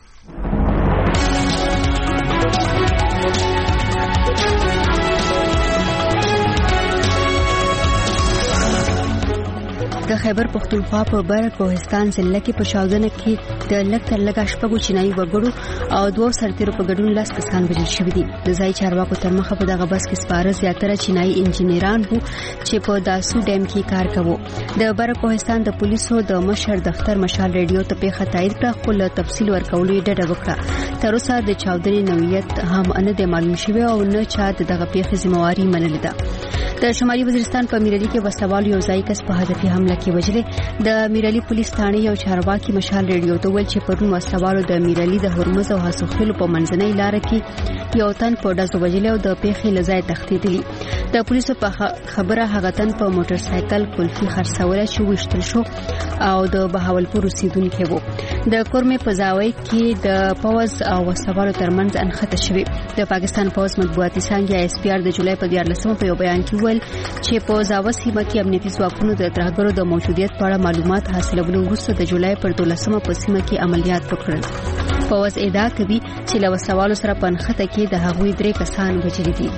د خیبر پختونخوا په بر کوهستان ضلع کې په شاودنه کې د لک تر لګ شپږو چینایي وګړو او دوه سرتیرو په ګډون لاس کسان وژل شوي دي. د ځای چارواکو تر مخه په دغه بس کې سپاره زیاتره چینایي انجینران وو چې په داسو ډیم کې کار کوي. د بر کوهستان د پولیسو د مشر دفتر مشال ریډیو ته پیښه تایید کړه خو له تفصیل ورکولو یې ډډه وکړه. تر اوسه د چاودنې نوعیت هم نه دی معلوم شوی او نه چا د دغه پیښې ذمہواری منلې ده. د شمالي وزیرستان په میرالي کې وسوال یو ځای کس په هدفي حمله کې وژلې. د میرالي پولیس ثانې یو چارواکي مشال ریډیو ته ویل چې پرون وسوالو د میرالي د هرمز او حسوخیلو په منځنۍ لار کې یو تن په ډزو وژلې او د پیښې له ځای تښتېدلی. د پولیسو په خبره هغه تن په موټر سایکل کلفي خرڅوله چې وشتل شو او د بهاولپور اوسیدونکی وو. د کورمې په زاوی کې د پوز او وسوالو ترمنځ انخته شوی. د پاکستان پوز مطبوعاتي څانګه اس پی ار د جولای په دیارلسمه په یو بیان کې چې په زاوه سیمه کې امنیتي ځواکونو د ترهګرو د موجودیت په اړه معلومات حاصلولو وروسته د جولای پر دولسمه په سیمه کې عملیات وکړل. پوز ادعا کوي چې له وسوالو سره په نښته کې د هغوی درې کسان وژلي دي.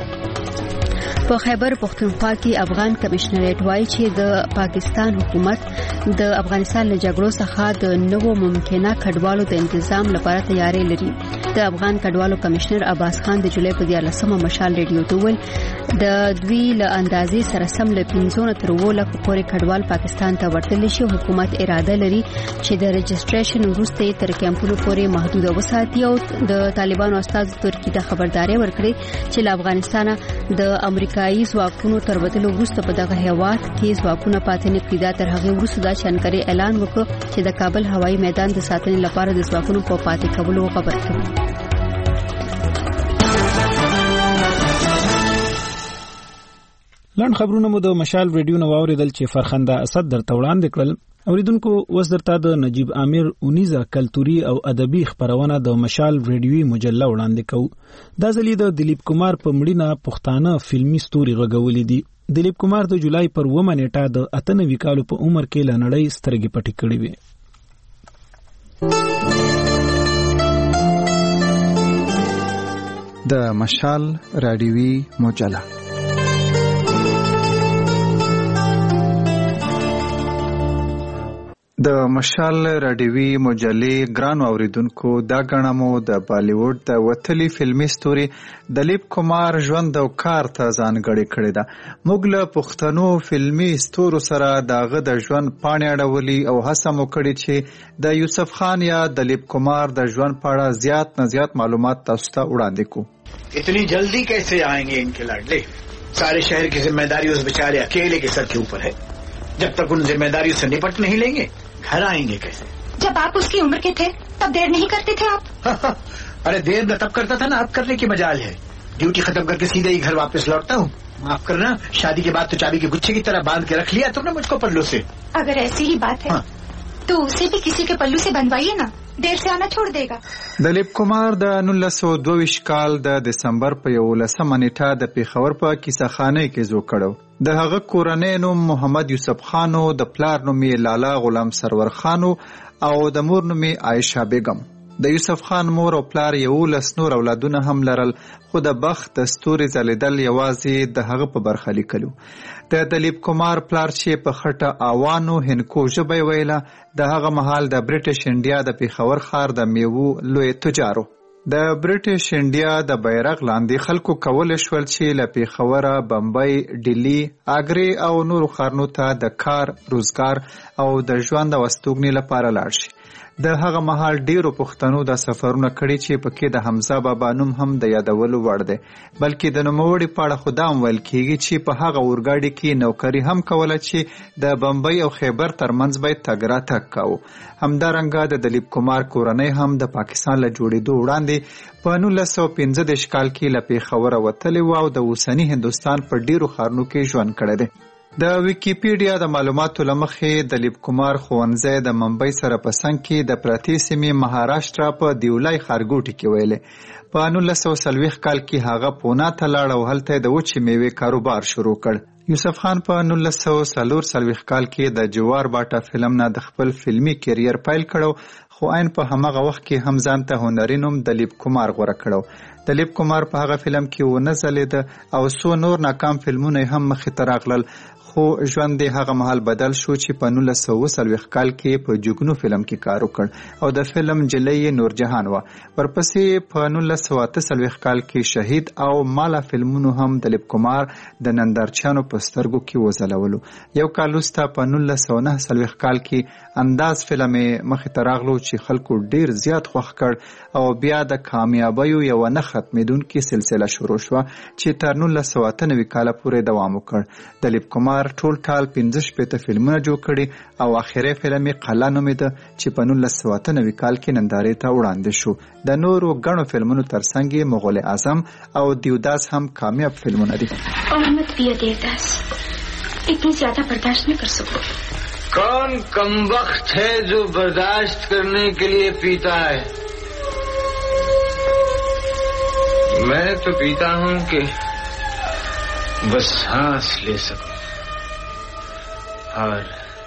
په خیبر پختونخوا کې افغان کمشنریټ وایي چې د پاکستان حکومت د افغانستان له جګړو څخه د نوو ممکنه کډوالو د انتظام لپاره تیاری لري. د افغان کډوالو کمشنر عباس خان د جولای په دیارلسمه مشال ریډیو ته ویل د دوی له اندازې سره سم له پنځه تر اووه لکو پورې کډوال پاکستان ته ورتللی شي. حکومت اراده لري چې د رجسټریشن وروسته تر کیمپونو پورې محدود وساتي او د طالبانو استازو ترکی ته خبرداري ورکړي چې له افغانستان د امریکایي ځواکونو تر وتلو وروسته په دغه هیواد کې ځواکونه پاتې نه کیدا. تر هغه وروسته دا چانکري اعلان وکړ چې د کابل هوایي میدان د ساتنې لپاره د ځواکونو په پاتې کولو خبر کړي. لاند خبرونه مو د مشال ریډیو نو اوریدل چې فرخنده اسد درته وړاندې کړل. اوریدونکو وس درته د نجیب عامر اونیزه کلتوري او ادبي خبرونه د مشال ریډیوي مجله وړاندې کوي. دا ځلې د دلیپ کمار په مړینه پښتانه فلمي ستوري غږولې دي. دلیپ کمار د جولای پر اوومه نیټه د اته نوي کالو په عمر کې له نړۍ سترګې پټې کړې وې. د مشال رادیوي مجله د مشال رادیوي مجلې ګران اوریدونکو دا غنمو د بالیوډ د وتلی فلمي ستوري دلیپ کمار ژوند او کار ته ځانګړې کړې ده. موږ له پښتنو فلمي ستورو سره داغه د ژوند پاڼې اړولي او هڅه مو کړې چې د یوسف خان یا دلیپ کمار د ژوند په اړه زیات نه زیات معلومات تاسو ته وړاندې کوو. اتنی جلدی کیسے آئیں گے ان کے لاڈلے؟ سارے شہر کی ذمہ داری اس بیچارے اکیلے کے سر کے اوپر ہے. جب تک ان ذمہ داریوں سے نپٹ نہیں لیں گے گھر آئیں گے کیسے؟ جب آپ اس کی عمر کے تھے تب دیر نہیں کرتے تھے آپ؟ ارے دیر نہ تب کرتا تھا نا اب کرنے کی مجال ہے. ڈیوٹی ختم کر کے سیدھے ہی گھر واپس لوٹتا ہوں. معاف کرنا شادی کے بعد تو چابی کے گچھے کی طرح باندھ کے رکھ لیا تم نے مجھ کو پلو سے. اگر ایسی ہی بات ہے تو اسے بھی کسی کے پلو سے بندوائیے نا. دیر سے آنا چھوڑ دے گا. دلیپ کمار د نولس سوه دوه کال د دسمبر په یولسمه نیټه د پیښور په کیسهخانه کې زو کړو. د هغه کورنۍ نوم محمد یوسف خانو، د پلار نوم لالا غلام سرور خانو او د مور نوم عائشہ بیگم. د یوسف خان مور او پلار یولس نور اولادونه هم لرل، خو د بخت د ستوري ځلیدل یوازې د هغه په برخه لیکلو. د دلیپ کمار پلار چې په خټه اوانو هنکو ژبه ویله، د هغه مهال د برټش انډیا د پیښور ښار د میوو لوی تجارو. د برټش انډیا د بیرغ لاندې خلکو کول شول چې له پیښوره بمبئی، ډیلی، اګری او نورو ښارونو ته د کار، روزګار او د ژوند او استوګنې لپاره لاړ شي. د هغه مهال ډیرو پښتنو د سفرونه کړي چې پکې د حمزه بابا نوم هم د یادولو وړ دی، بلکې د نوموړي په اړه خو دا هم ویل کیږي چې په هغه اورګاډي کې نوکري هم کوله چې د بمبئی او خیبر ترمنځ به تګ راتګ کاوه. همدارنګه د دلیپ کمار کورنۍ هم د پاکستان له جوړېدو وړاندې په نولس سوه پنځه دېرش کال کې له پیښوره وتلې وه او د اوسني هندوستان په ډیرو ښارونو کې ژوند کړی دی. د ویکیپیډیا د معلوماتو له مخې دلیپ کمار ښوونځی د ممبئی سره په څنګ کې د پرتې سیمې مهاراشټرا په دیولای ښارګوټي کې ویلې. په نولس سوه څلوېښت کال کې هغه پونا ته لاړ او هلته د وچې میوې کاروبار شروع کړ. یوسف خان په نولس سوه څلور څلوېښت کال کې د جوار باټا فلم نه د خپل فلمي کیریر پیل کړو، خو عین په همغه وخت کې هم ځان ته هنري نوم دلیپ کمار غوره کړو. دلیپ کمار په هغه فلم کې ونه ځلېده او څو نور ناکام فلمونه هم مخې ته راغلل، خو ژوند یې هغه مهال بدل شو چې په نولس سوه څلوېښت کال کې په جګنو فلم کې کار وکړ او د فلم جلۍ یې نورجهان وه. ورپسې په نولس سوه اته څلوېښت کال کې شهید او مالا فلمونو هم دلیپ کمار د نندارچیانو په سترګو کې وځلولو. یو کال وروسته په نولس سوه نهه څلوېښت کال کې انداز فلم یې مخې ته راغلو چې خلکو ډیر زیات خوښ کړ او بیا د کامیابیو یوه نه ختمېدونکې سلسله شروع شوه چې تر نولس سوه اته نوي کاله پورې دوام وکړ. دلیپ کمار ټول ټال پنځه شپېته فلمونه جوړ کړي او اخري فلم یې قلعه نومېده چې په نولس سوه اته نوي کال کې نندارې ته وړاندې شو. د نورو ګڼو فلمونو ترڅنګ یې مغول اعظم او دیوداس هم کامیاب فلمونه دي. احمد پیا دیوداس اتنی زیادہ برداشت نہیں کر سکو. کون کمبخت ہے جو برداشت کرنے کے لیے پیتا ہے؟ میں تو پیتا ہوں کہ بس सांस ले सकूं और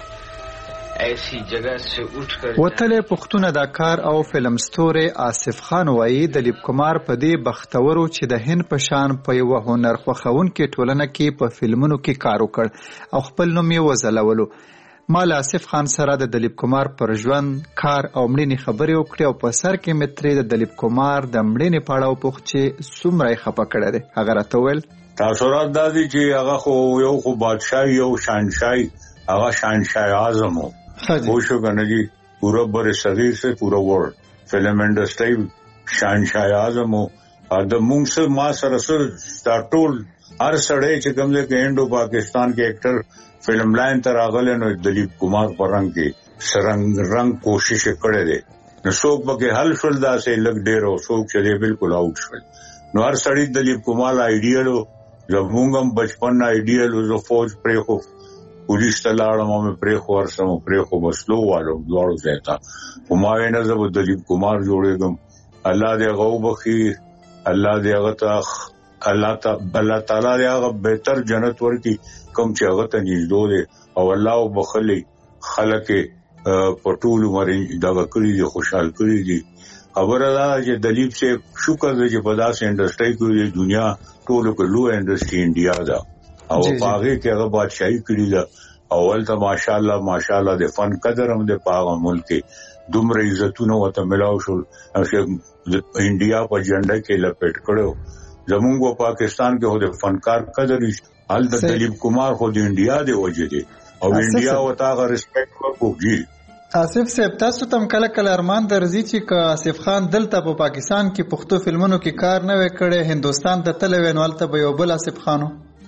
ایسی جگہ سے اٹھ کر وتلې پښتون اداکار او فلم ستوري آصف خان وایي دلیپ کمار په دې بختورو چې د هند په شان په یو هنر خوښونکې ټولنه کې په فلمونو کې کار وکړ او خپل نوم یې وځلولو. ما له آصف خان سره د دلیپ کمار پر ژوند، کار او مړینې خبرې وکړې او په سر کې مې ترې د دلیپ کمار د مړینې په اړه وپوښت چې څومره یې خفه کړی دی. هغه راته وویل تاثرات دا دي چې هغه خو یو خو بادشاہي او شاهنشاهي، هغه شاهنشاه اعظم وو. خو شو کنه جی پورا بر صغیر سے پورا ورلد فلم انڈسٹری شاهنشاه اعظم وو. د مونږ سره ما سره سره دا ټول هر سړی چې کوم ځای کې انډو پاکستان کې ایکټر فلم لاین ته راغلی نو دلیپ کمار په رنګ کې سرنګ رنګ کوشش کړی دی. نو څوک پکې حل شول داسې لږ ډېر او څوک چې دی بالکل آؤٹ شول. نو هر سړی دلیپ کمار آئیډیل وو. زمونږ هم بچپن آئیډیل وو. زه فوج پرېښو، پولیس ته لاړم او مې پرېښو، هر څه مې پرېښو، بسلو والو دواړو ځای ته. خو ما ویې نه زه به دلیپ کمار جوړېږم. الله دې هغه وبخي، الله دې هغه ته الله الله تعالی دې هغه بهتر جنت ورکړي کوم چې هغه ته نږدې دی او الله وبخلي خلک په ټول عمر دغه کړي دي، خوشحال کړي دي. خبره ده چې دلیپ سے شکر دی چې په داسې انډسټري کې دنیا ټولو کې لوی انډسټري انډیا ده او په هغې کې هغه بادشاهي کړې ده. اول ته ماشاءالله ماشاءالله د فن قدر هم د په هغه ملک کې دومره عزتونه ورته ملاو شول چې انډیا په جنډه کې لپیټ کړو. زمونږ په پاکستان کې هو د فنکار قدر حال د دلیپ کمار خو د انډیا دی وجه دی او انډیا ورته هغه ریسپیکټ ورکوي. آصف صاحب تاسو تم کله کله ارمان درځي چې که آصف خان دلته په پاکستان کې پښتو فلمونو کې کار نه وی کړی، هندوستان ته تللی وی نو هلته به یو بل آصف خان و؟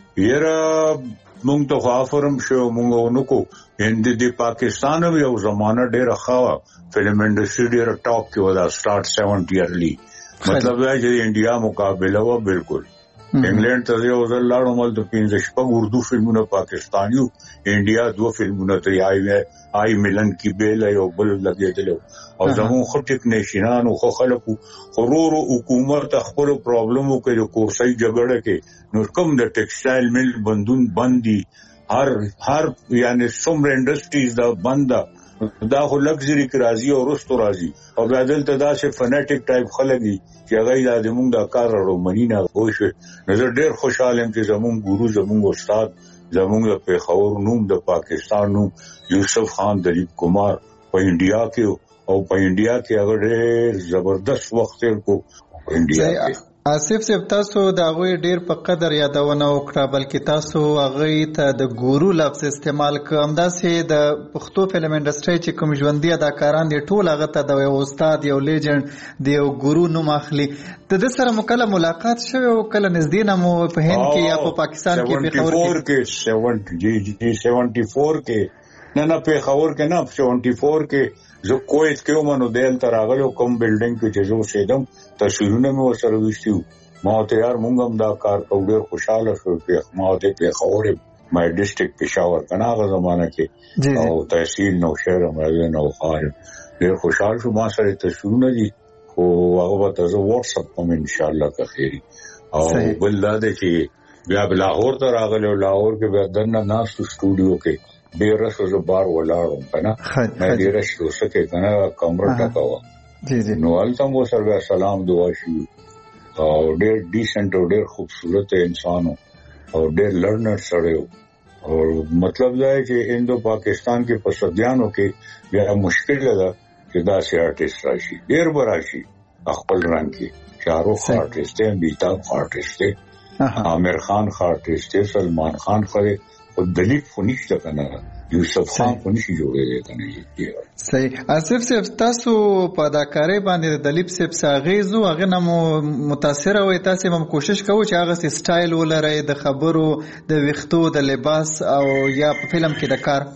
یاره مونږ ته خو آفرم شو، مونږ ونه کو. هند د پاکستان یو زمانه ډېره ښه وه، فلم انډسټري ډېره ټاپ کې وه، دا سټارټ سیونټي ارلی، مطلب دا چې د انډیا مقابله وه. بالکل انګلینډ ته یو ځل لاړم، هلته پنځه شپږ اردو فلمونه پاکستاني وو، انډیا دوه فلمونه ترې آی ملن کی بیل یو بل لګېدلی او زمونږ ښه ټیکنیشینان خو خلکو خو ورو ورو حکومت خپلو پرابلمو کې د کورسۍ جګړه کې نو کوم د ټیکسټایل مل بندون بند دي، هر هر یعنی څومره انډسټریز دا بند ده، دا خو لګزري کې راځي او وروستو راځي او بیا دلته داسې فنیټک ټایپ خلک دي چې هغوی دا زمونږ دا کار اړو مني نه. پوه شوې؟ نو زه ډېر خوشحال یم چې زمونږ ګورو، زمونږ استاد، زمونږ د پېښور نوم، د پاکستان نوم یوسف خان دلیپ کمار په انډیا کې او په انډیا کې هغه ډېر زبردست وخت تیر کو انډیا کې. آصف صاحب تاسو دا غوي ډیر په قدر یادونه وکړه، بلکې تاسو هغه ته د ګورو لفظ استعمال کوم. دا سه د پښتو فلم انډستری چې کوم ژوندۍ اداکاران دي ټول هغه ته د یو استاد یو لیجند دی یو ګورو نوم اخلي. د دې سره مکله ملاقات شوه او کله نږدې نه مو په هند کې یا په پاکستان کې په خبر کې سیونټي جی جی سیونټي فور کې نه نه په خبر کې نه سیونټي فور کې زه کویت کې ومنو دل تر راغلو کوم بلډینګ کې چې زه سیدم تصویرونه مې ورسره وشتیو. ما ته یار مونږ هم دا کار کوو، ډېر خوشاله شو چې ما ته په خبره مې ډیسټریکټ پېښور کنه هغه زمانہ کې او تحصیل نو شهر مې نو خار ډېر خوشاله شو. ما سره تصویرونه دي او هغه ته زه واتس اپ کوم ان شاء الله که خیری. او بل دا چې بیا لاهور ته راغلو، لاهور کې بیا دنه ناس سټوډیو کې ډیر څه بار ولاړم کنه مې ډیر څه وسکه کنه کمره ټکاوه جی جی نو الته مو سره سلام دعا شي او ډیر ډیسنټ او ډیر خوبصورت انسانو او ډیر لرنر سره او مطلب دا چې انډو پاکستان کې په صدیانو کې بیا مشکل ده چې دا سي آرټیست راشي، ډیر براشي خپل رنگ کې شاهرخ آرټیست دی، بیتاب آرټیست دی، عامر خان آرټیست دی، سلمان خان خره او دلیپ فنیشته کنه یوسف خان فنیشي جوړې کنه. صحیح. آصف صاحب تاسو په اداکارۍ باندې دلیپ صاحب ساغیزو هغه نمو متاثر او تاسو هم کوشش کوو چې هغه سټایل ولرئ د خبرو د ویختو د لباس او یا په فلم کې د کار.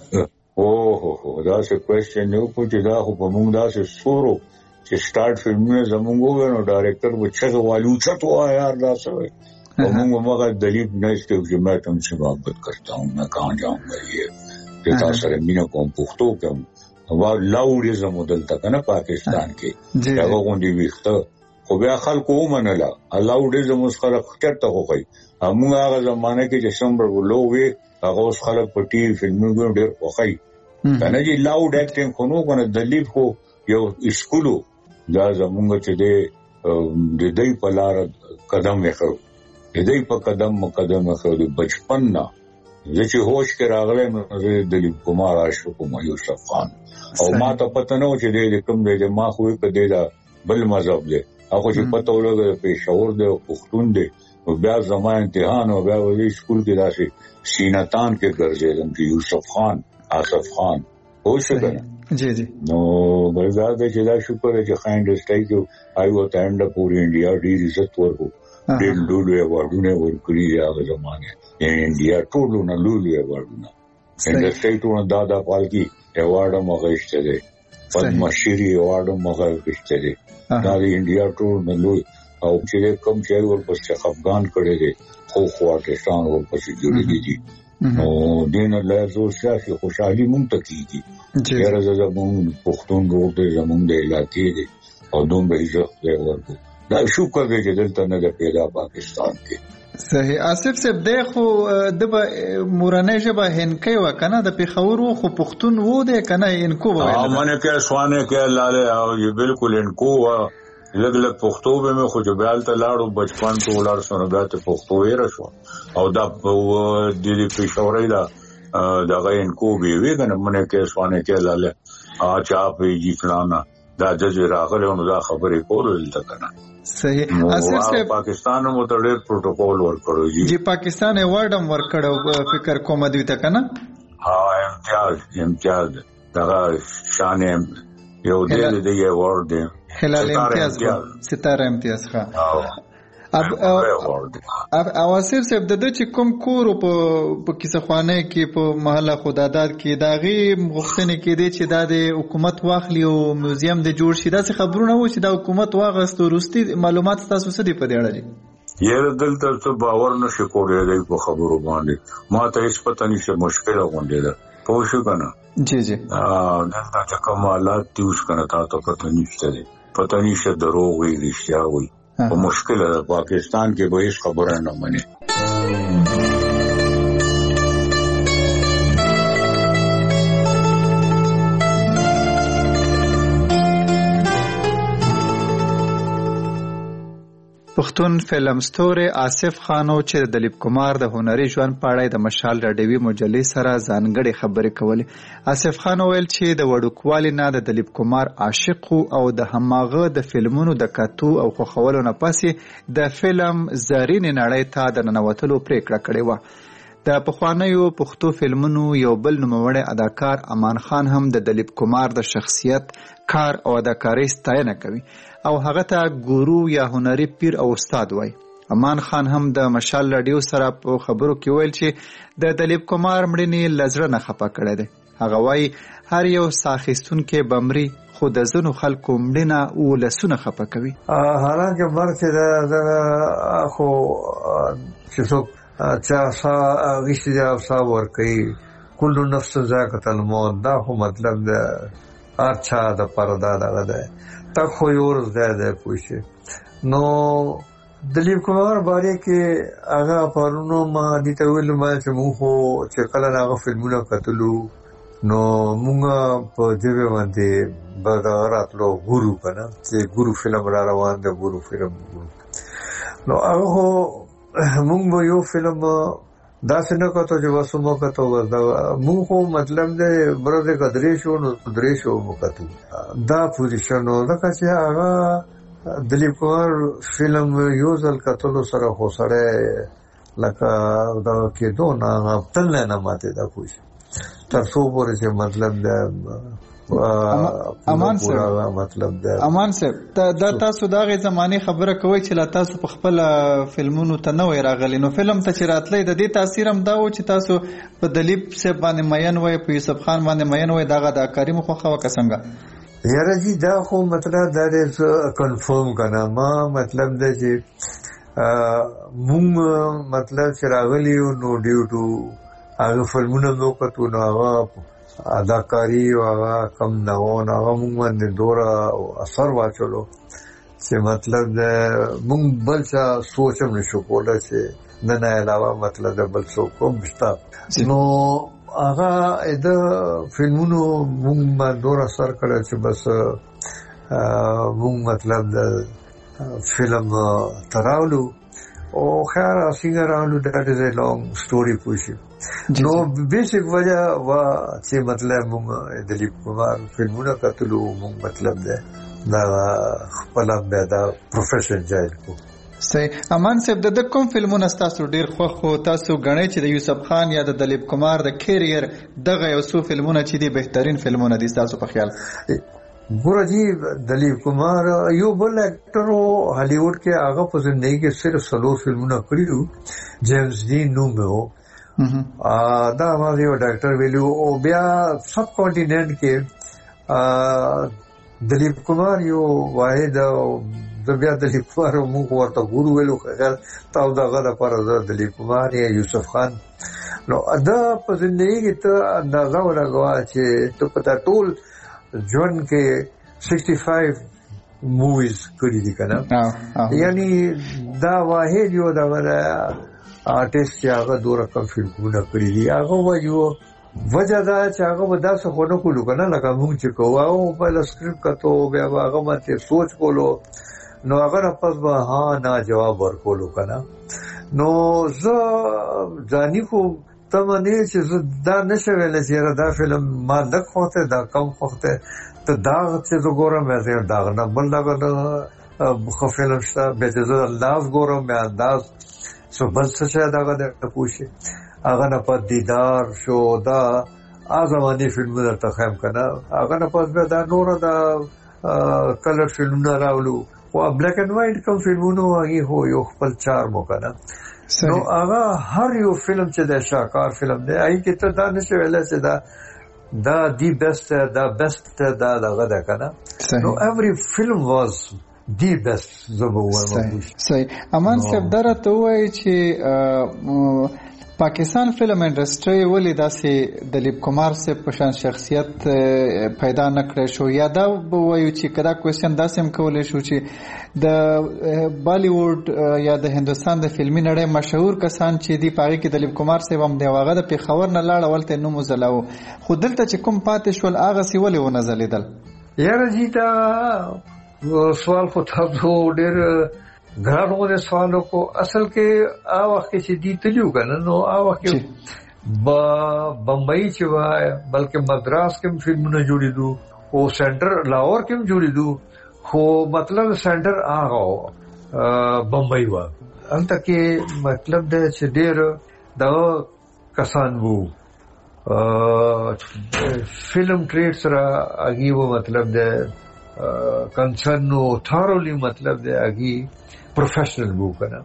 او هو هو دا څه کوېسچن نو کوم دا خو په موږ دا څه سورو چې سٹارټ فلمونه زموږ وګورو ډایرکټر و چې والو چتو یار دا څه ومونږ مګر دلیپ نه چې چې ما تم سے محبت کرتا ہوں میں کہاں جاؤں گا یہ کہ تاسو مینه کوم پښتو کوم او لاوډیزم مدل تک نه پاکستان کې هغه غونډي ویخته خو بیا خلکو ومنله لاوډیزم اوس خلک چرته خوږي. موږ هغه زمانه کې چې څومره ولوي هغه اوس خلک په ټي وي فلمونو ډېر خوښي کنه چې لاوډ اکټینګ خو نو کنه دلیپ خو یو اسکولو دا زمونږ چې د د دې په لار قدم وکړ دې په قدم مقدمه خو د بچپن نه چې هوش کې راغلم دلیپ کمار عاشق کوم یوسف خان او ما ته پته نه و چې دې کوم دې ما خو په دې دا بل مذهب دی هغه چې پته ولګ پېښور دی پښتون دی او بیا زما امتحان او بیا وې سکول کې راشي سیناتان کې ګرځېدم چې یوسف خان آصف خان هوش کنه جی جی نو بلګا دې چې دا شکر چې خاين دستای کې آی وو تاند پوری انډیا ډیر عزت ورکو ډېر لولو ایوارډونه ورکړي هغه زمانه انډیا ټولو نه لولو ایوارډونه انډستری ټول دادا پالکی ایوارډ مغشته دي پدم شری ایوارډ مغشته دي دا انډیا ټول نه لوی او چې کوم چې ورپسې افغان کړي دي خو خو پاکستان ورپسې جوړې دي نو دین له زوسه خوشحالي مونږ ته کیږي چې راځه زموږ پښتون روډ دې زموږ د علاقې دي او دومره عزت دی ورکو دا شکر دی چې دلته نه پیدا پاکستان کې. صحیح. آصف صاحب د خو د مورانه جبه هنکي وکنه د پیښور خو پښتون وو د کنه انکو وای ها منه کې سوانه کې لاله او یې بالکل انکو وا لګ لګ پښتو به مې خو جبال ته لاړو بچپن ته ولر سره بیا ته پښتو یې راشو او دا د دې پیښورې دا دغه انکو به وی کنه منه کې سوانه کې لاله اچا په جی فلانا دا د راغله نو دا خبرې کول ته کنه. صحیح. آصف صاحب پاکستان مو ته ډېر پروتوکول ورکړو جی جی پاکستان ایوارډ هم ورکړو فکر کوم دوی ته کنه ها امتیاز امتیاز دا شان یو دې دې ایوارډ دی هلال امتیاز ستاره امتیاز ښه اب او آصف صاحب د دې چې کوم کور په کیسه خوانه کې په محله خداداد کې داغي مغفتنه کې دي چې د حکومت واخلي او میوزیم د جوړ شي دا څه خبرونه و چې د حکومت واغستو روستي معلومات تاسو څه دی په دې اړه دي یره دلته څه باور نشي کولای دی په خبرو باندې ما ته هیڅ پته نشي مشکل غونډه ده پوه شو کنه جی جی ا دلته چې کوم حالات تیوس کنه تا ته پته نشته دی پته نشي دروغ وی رښتیا وی په مشکل ده پاکستان کې به هیڅ خبره نه مني. پښتون فلم ستوري آصف خانو چې د دلیپ کمار د هنري ژوند په اړه د مشال راډیوي مجلې سره ځانګړې خبرې کولې. آصف خان ویل چې د وړوکوالي نه د دلیپ کمار عاشق او د هماغه د فلمونو د کتو او خوښولو نه پسې د فلم زرین نړۍ ته د ننوتلو پریکړه کړې وه. د پخوانیو پښتو فلمونو یو بل نوموړی اداکار امان خان هم د دلیپ کمار د شخصیت، کار او اداکارۍ ستاینه کوي او هغه ته ګورو یا هنري پیر او استاد وای. امان خان هم د مشال رادیو سره په خبرو کې ویل چې د دلیپ کمار مړینې لزړه نه خپه کړی دی. هغه وای هر یو ساخیستونکي بمري خو د ځینو خلکو مړینه ولسونه خپه کوي. حالانکه مرګ چې د خو چې څوک چا سا غشي یا سا ورکوي کل نفس ذائقة الموت، دا خو مطلب د هر چا د پردا دغه دی تک خو یو ورځ دی دی پوه شي. نو دلیپ کمار باره کې هغه پرونو ما دې ته ویلو ما چې مونږ خو چې کله هغه فلمونه کتلو نو مونږ په دې باندې به دغه راتلو ګورو که نه چې ګورو فلم را روان دی ګورو فلم نو هغه خو مونږ به یو فلم داسې نه کتو چې بس مو کتو مونږ خو مطلب دی برده که درې شو نو درې شو مو کتو دا پوزیشن و ځکه چې هغه دلیپ کمار فلم یو ځل کتلو سره خو سړی لکه دغه کېدو نه هغه تل نه ماتې دا پوه شي تر څو پورې چې مطلب دی امان صاحب مطلب دی امان صاحب دا تاسو د هغې زمانې خبره کوئ چې لا تاسو په خپله فلمونو ته نه وئ راغلي نو فلم ته چې راتلی د دې تاثیر هم دا و چې تاسو په دلیپ صاحب باندې مین وئ په یوسف خان باندې مین وئ دغه اداکاري مو خوښوه که څنګه؟ یاره جی دا خو مطلب دا دی کنفرم که نه ما مطلب دی چې مونږ مطلب چې راغلي یو نو ډیوټو هغه فلمونه مو کتو نو هغه اداکاری او هغه کم نه و نو هغه مونږ باندې دوره اثر واچولو چې مطلب د مونږ بل څه سوچ هم نشو کولی چې د نه علاوه مطلب د بل څوک هم شته نو هغه د فلمونو مونږ باندې دوره اثر کړی چې بس مونږ مطلب د فلم ته راولو او خیر څنګه راولو دیٹ از اے لانګ سټوري پوښي نو بیسیک وجہ وا چې مطلب موږ دلیپ کمار فلمونه کتلو موږ مطلب ده دا خپل دا پروفیشن جایل کو. صحیح. امان صاحب د کوم فلمونه تاسو ډیر خوښ او تاسو غنئ چې د یوسف خان یا د دلیپ کمار د کیریر دغه یو څو فلمونه چې دي بهترین فلمونه دي تاسو په خیال؟ ګوره جی دلیپ کمار یو بل ایکټر و هالیوډ کې هغه په زندگی کې صرف څلور فلمونه کړي وو جیمز ډین نوم یې و دا ما یو ډاکټر ویلو او بیا سب کانټیننټ کې دلیپ کمار یو واحد د بیا دلیپ کمار موږ ورته ګورو ویلو خیر تاسو دغه لپاره دلیپ کمار یا یوسف خان نو دا په زندگی کې ته اندازه ولګوه چې ته پتا ټول ژوند کې سکسٹی فائیو موویز کړي دي کنه یعنی دا واحد یو دا آرټیست چې هغه دوه کم فلمونه کړي دي هغه وایو وجه دا چې هغه ودا څه خو نه کولو کنه لکه موږ چې کوو او په سکرپټ کتو بیا هغه ماته سوچ کولو نو هغه پس به ها نه جواب ورکولو کنه نو زه ځاني خو ته باندې چې دا نشه ویل چې دا فلم ما د خوته دا کم خوته ته دا چې زه ګورم مې دا نه بل دا خو فلم شته به چې انداز ګورم مې انداز سو بل څه دا د پوښي هغه نه په دیدار شو دا ازماني فلمونه ته خیم کنه هغه نه پس به دا نور دا کلر فلمونه راولو او بلیک اینڈ وایټ کوم فلمونه هغه هو یو خپل چارم کنه نو هغه هر یو فلم چې د شاکار فلم دی هغه کې ته دا نشي ویل چې دا دا دی بیسٹ دا بیسٹ دا دغه ده کنه نو every film was دی بیسٹ زبو ورمو صحیح. امان صاحب درته وایي چې پاکستان فلم انډستری ولې داسې دلیپ کمار سے پشان شخصیت پیدا نکړی شو یا دا وایو چې کدا کوېشن داسې هم کولی شو چې د بالیوډ یا د هندوستان د فلمي نړۍ مشهور کسان چې دی پاغي کې دلیپ کمار صاحب هم دی هغه د پیښور نه لاړ ولته نوم وزلاو خو دلته چې کوم پاتې شول هغه سی ولې ونه ځلیدل؟ یاره جی دا سوال خو تاسو ډېر ګران غو د سوالو کو اصل کې هغه وخت چې دی تلو کنه نو هغه وخت با بمبئی چې وای بلکې مدراس کې فلمونه جوړېدو او سنټر لاهور کې جوړېدو خو مطلب سنټر هغه بمبئی و انت کې مطلب د چې ډېر دا کسان وو فلم ټریډ سره اگی وہ مطلب د کنسرن نو تھارولی مطلب د اگی پروفیشنل وو کنه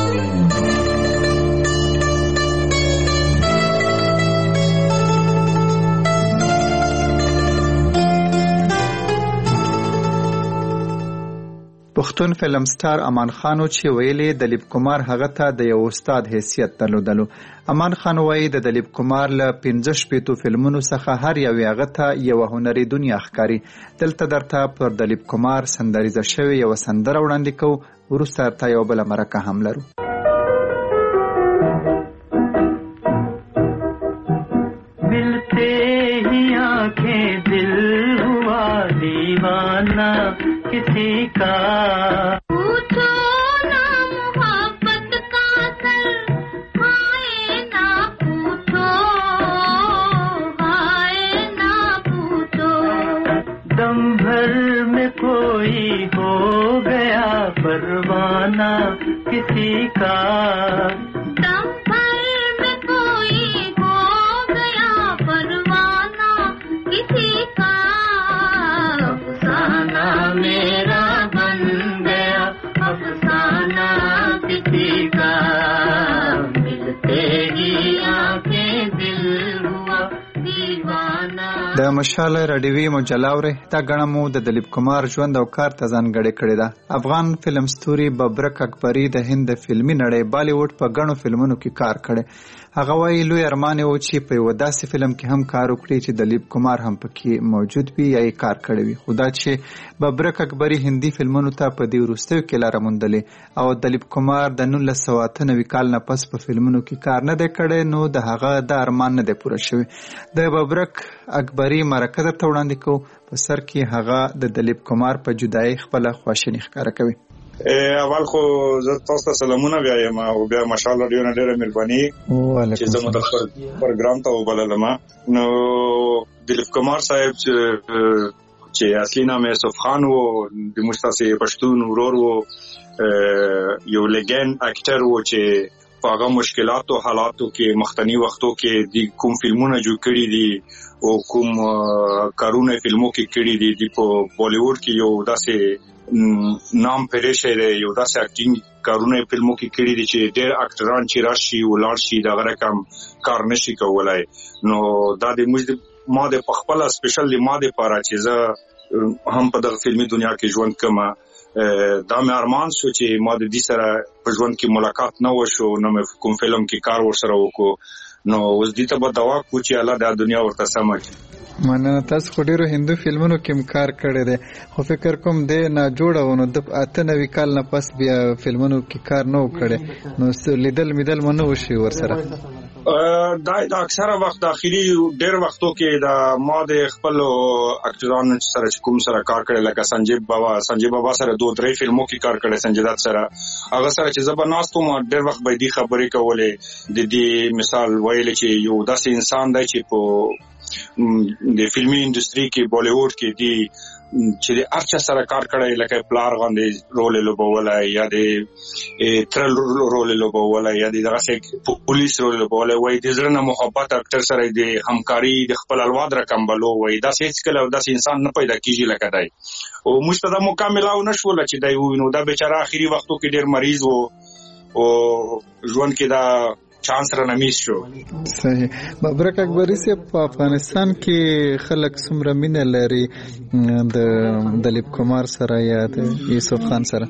پښتون فلم سټار امان خانو چې ویلي دلیپ کمار هغه ته د یو استاد حیثیت درلودلو. امان خان وایي د دلیپ کمار له پنځه شپېتو فلمونو څخه هر یو هغه ته یو هنري دنیا ښکاري. دلته درته پر دلیپ کمار سندریزه شوی یو سندره وړاندې کوو، وروسته ورته یو بله مرکه هم لرو. ملتے ہی آنکھیں دل ہوا دیوانہ کسی کا پوچھو نا محبت کا سر ہائے نا پوچھو ہائے نا پوچھو دم بھر میں کوئی ہو گیا پروانہ کسی کا دم بھر میں کوئی ہو گیا پروانہ کسی کا افسانہ میرا بن گیا افسانہ کسی کا ملتے ہی آنکھیں دل ہوا دیوانہ. د مشال رادیوي مجله اوري دا غنمو د دلیپ کمار ژوند او کار ته ځانګړې کړې ده. افغان فلم ستوري ببرک اکبری د هند فلمي نړۍ بالیوډ په غنو فلمونو کې کار کړي. هغه وايي لوی ارمان و چې په یو داسې فلم کې هم کار وکړي چې دلیپ کمار هم پکې موجود وي یا یې کار کړی وي. خو دا چې ببرک اکبری هندي فلمونو ته په دې وروستیو کې لاره موندلې او دلیپ کمار د نولس سوه اته نوي کال نه پس په فلمونو کې کار نه دی کړی نو د هغه د ارمان نه دی پوره شوی. د ببرک اکبری مرکه درته وړاندې کوو. په سر کې هغه د دلیپ کمار په جدایي خپله خواشیني ښکاره کوي. اول خو زه تاسو ته سلامونه وایم او بیا ماشاءالله ډیره ډیره مهرباني چې زموږ د خپل پروګرام ته وبللم. نو دلیپ کمار صاحب چې اصلي نام یې یوسف خان وو، د مستاسي پښتون ورور وو، یو لیجند اکټر وو چې په هغه مشکلاتو حالاتو کې مختلفي وختو کې د کوم فلمونه جوړ کړي دي او کوم کارونه فلمو کې کړي دي د په بالیوډ کې یو داسې نام پرېښی دی، یو داسې اکټینګ کارونه فلمو کې کړي دي چې ډېر اکټران چې راشي ولاړ شي دغه رقم کار نشي کولای. نو دا د موږ ما د خپله سپیشل د ما دپاره چې زه هم په دغه فلمي دنیا کې ژوند کومه دا مې ارمان شو چې ما د دې سره په ژوند کې ملاقات نه وشو، نو مې کوم فلم کې کار ورسره وکړو. نو اوس دې ته به دعا کوو چې الله دا دنیا ورته سمه کړي. مننه. تاسو خو ډېرو هندو فلمونو کې هم کار کړی دی خو فکر کوم دی ناجوړه و نو د اته نوي کال نه پس بیا فلمونو کې کار نه و کړی نو لیدل میدل مو نه وشي ورسره؟ دا د اکثره وخت داخلي ډېر وختو کې د ما د خپل اکټرانو سره چې کوم سره کار کړی لکه سنجیب بابا سنجیب بابا سره دوه درې فلمو کې کار کړی، سنجیدات سره هغه سره چې زه به ناست وم ډېر وخت به دې خبرې کولې د دې مثال ویلې چې یو داسې انسان دی چې په د فلمي انډستري کې بالیوډ کې دی چې د هر چا سره کار کړی لکه پلار غوندې رول یې لوبولی یا د تره رول یې لوبولی یا د دغسې پولیس رول یې لوبولی وایي د زړه نه محبت اکټر سره د همکاري د خپل الواد رقم بلو وایي داسې هېڅکله داسې انسان نه پیدا کېږي لکه دی. او موږ ته دا موقع میلاو نه شوله چې دی ووینو. دا بیچاره اخري وختو کې ډېر مریض و او ژوند کې دا چانس را نمیس شو. صحیح. ببرک اکبری صاحب په افغانستان کې خلک څومره مینه لري د دلیپ کمار سره یا د یوسف خان سره؟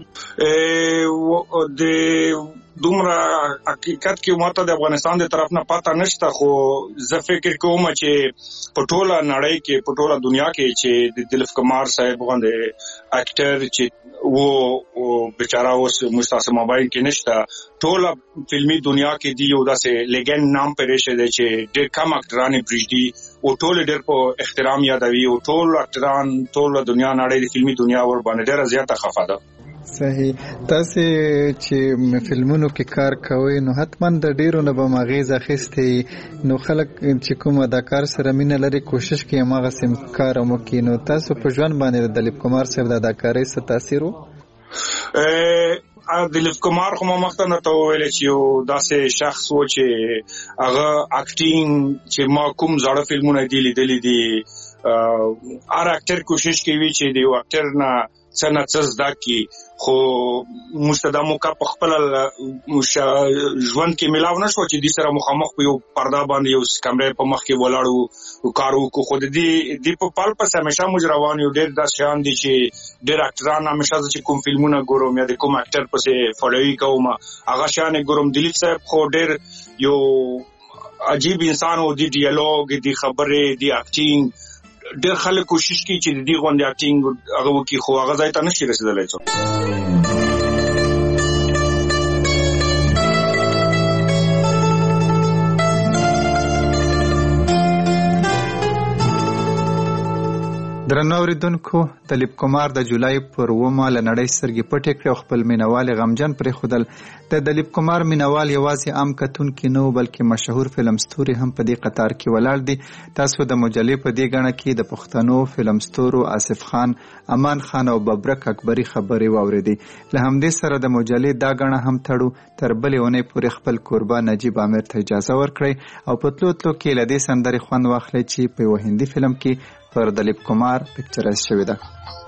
د دومره حقیقت کې ماته د افغانستان د طرف نه پاته نشته، خو زه فکر کوم چې په ټوله نړۍ کې په ټوله دنیا کې چې د دلیپ کمار صاحب غوندې اکټر چې و بیچاره اوس موږ تاسو موبایل کې نشته، ټوله فلمي دنیا کې دی یو داسې لیجند نام پرېښی دی چې ډېر کم اکټران یې پرېږدي او ټول ډېر په احترام یادوي او ټول اکټران ټول دنیا نړۍ د فلمي دنیا ور باندې ډېره زیاته خفه ده. صحیح. تاسو چې فلمونو کې کار کوئ نو حتما د ډیرو نه به ماغیز اخیستې نو خلک چې کوم اداکار سره مینه لري کوشش کوي هغه سم کار مو کوي. نو تاسو په ژوند باندې د دلیپ کمار صاحب د اداکارۍ څه تاثیر وو؟ دلیپ کمار خو ما مخته نه ته ویل چې یو داسې شخص و چې هغه اکټینګ چې ما کوم زړه فلمونه دی لیدلې دي هر اکټر کوشش کوي چې دی اکټر نه څنګه څه زده کی خو مستدا موقع په خپل ژوند کې ملاو نشو چې د سره مخامخ په یو پرده باندې یو کیمرې په مخ کې ولاړو او کارو کو خود دې د په پال په همیشه مجروان یو ډېر د شان دي چې ډېر اکټران همیشه چې کوم فلمونه ګورم یا د کوم اکټر پسې فالووي کوم هغه شان ګورم. دلیپ صاحب خو ډېر یو عجیب انسان او د ډیالوګ د خبرې د اکټینګ ډېر خلک کوشش کوي چې د دې غونډې اکټینګ هغه وکړي خو هغه ځای ته نشي رسیدلی. څو درنو اوریدونکو دلیپ کمار د جولای پر اوومه له نړۍ سترګې پټې کړې او خپل مینوال غمجن پرې خودل. د دلیپ کمار مینوال یوازې عام کتونکي نه بلکې مشهور فلم ستوري هم په دې قطار کې ولاړ دي. تاسو د مجلې په دې غاڼه کې د پښتنو فلم ستورو آصف خان، امان خان او ببرک اکبری خبرې واوریدې. له همدې سره د مجلې دا غاڼه هم تړو تر بلې اونۍ پورې خپل کوربه نجیب عامر ته اجازه ورکړئ او په تلو تلو کې له دې سندرې خوند واخلئ چې په یو هندي فلم کې پر دلیپ کمار پکچرائز شوی ده.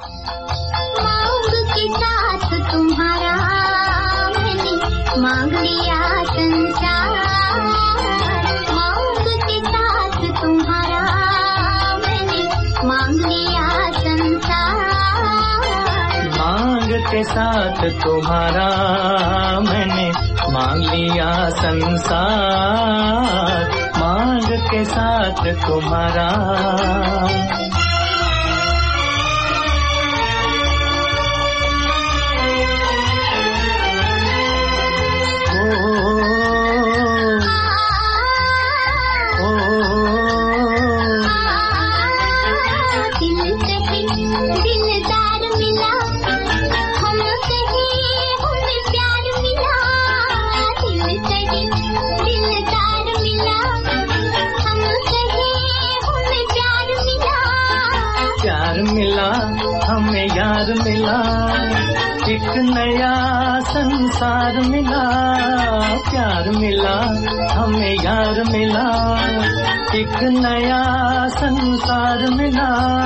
के साथ तुम्हारा मैंने मांग लिया संसार, मांग के साथ तुम्हारा यार मिला, एक नया संसार मिला, प्यार मिला हमें यार मिला, एक नया संसार मिला.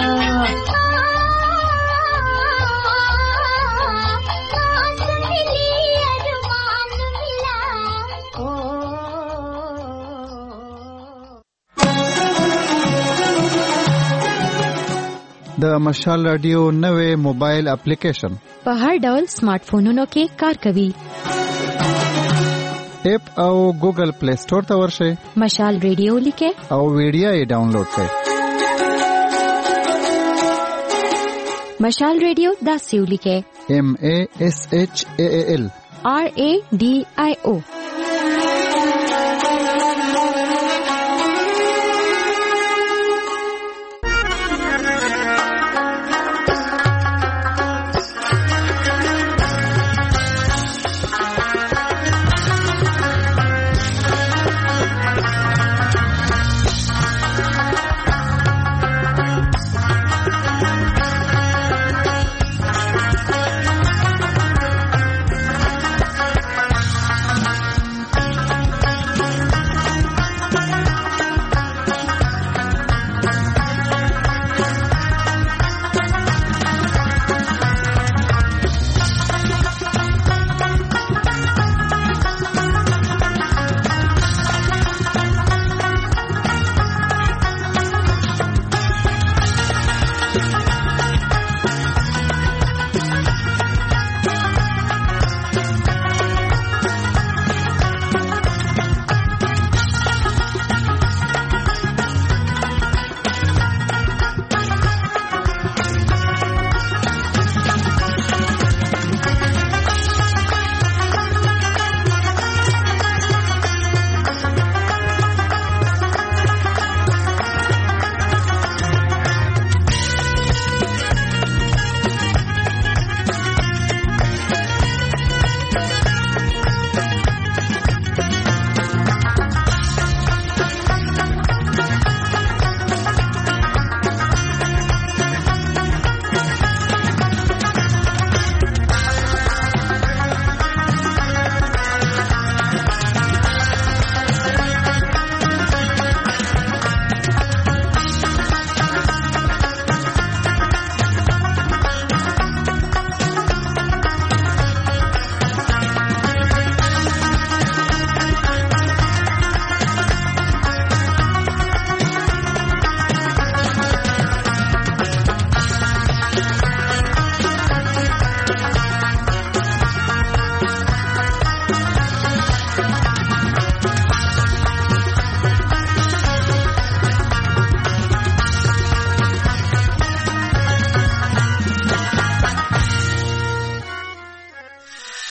د مشال رادیو نوې موبایل اپلیکیشن په هر ډول سمارټ فونونو کې کار کوي. اپ او ګوګل پلی سٹور ته ورشئ، مشال رادیو لیکئ او ویډیو یې ډاونلوډ کړئ. مشال رادیو داسې ولیکئ: M A S H A A L R A D I O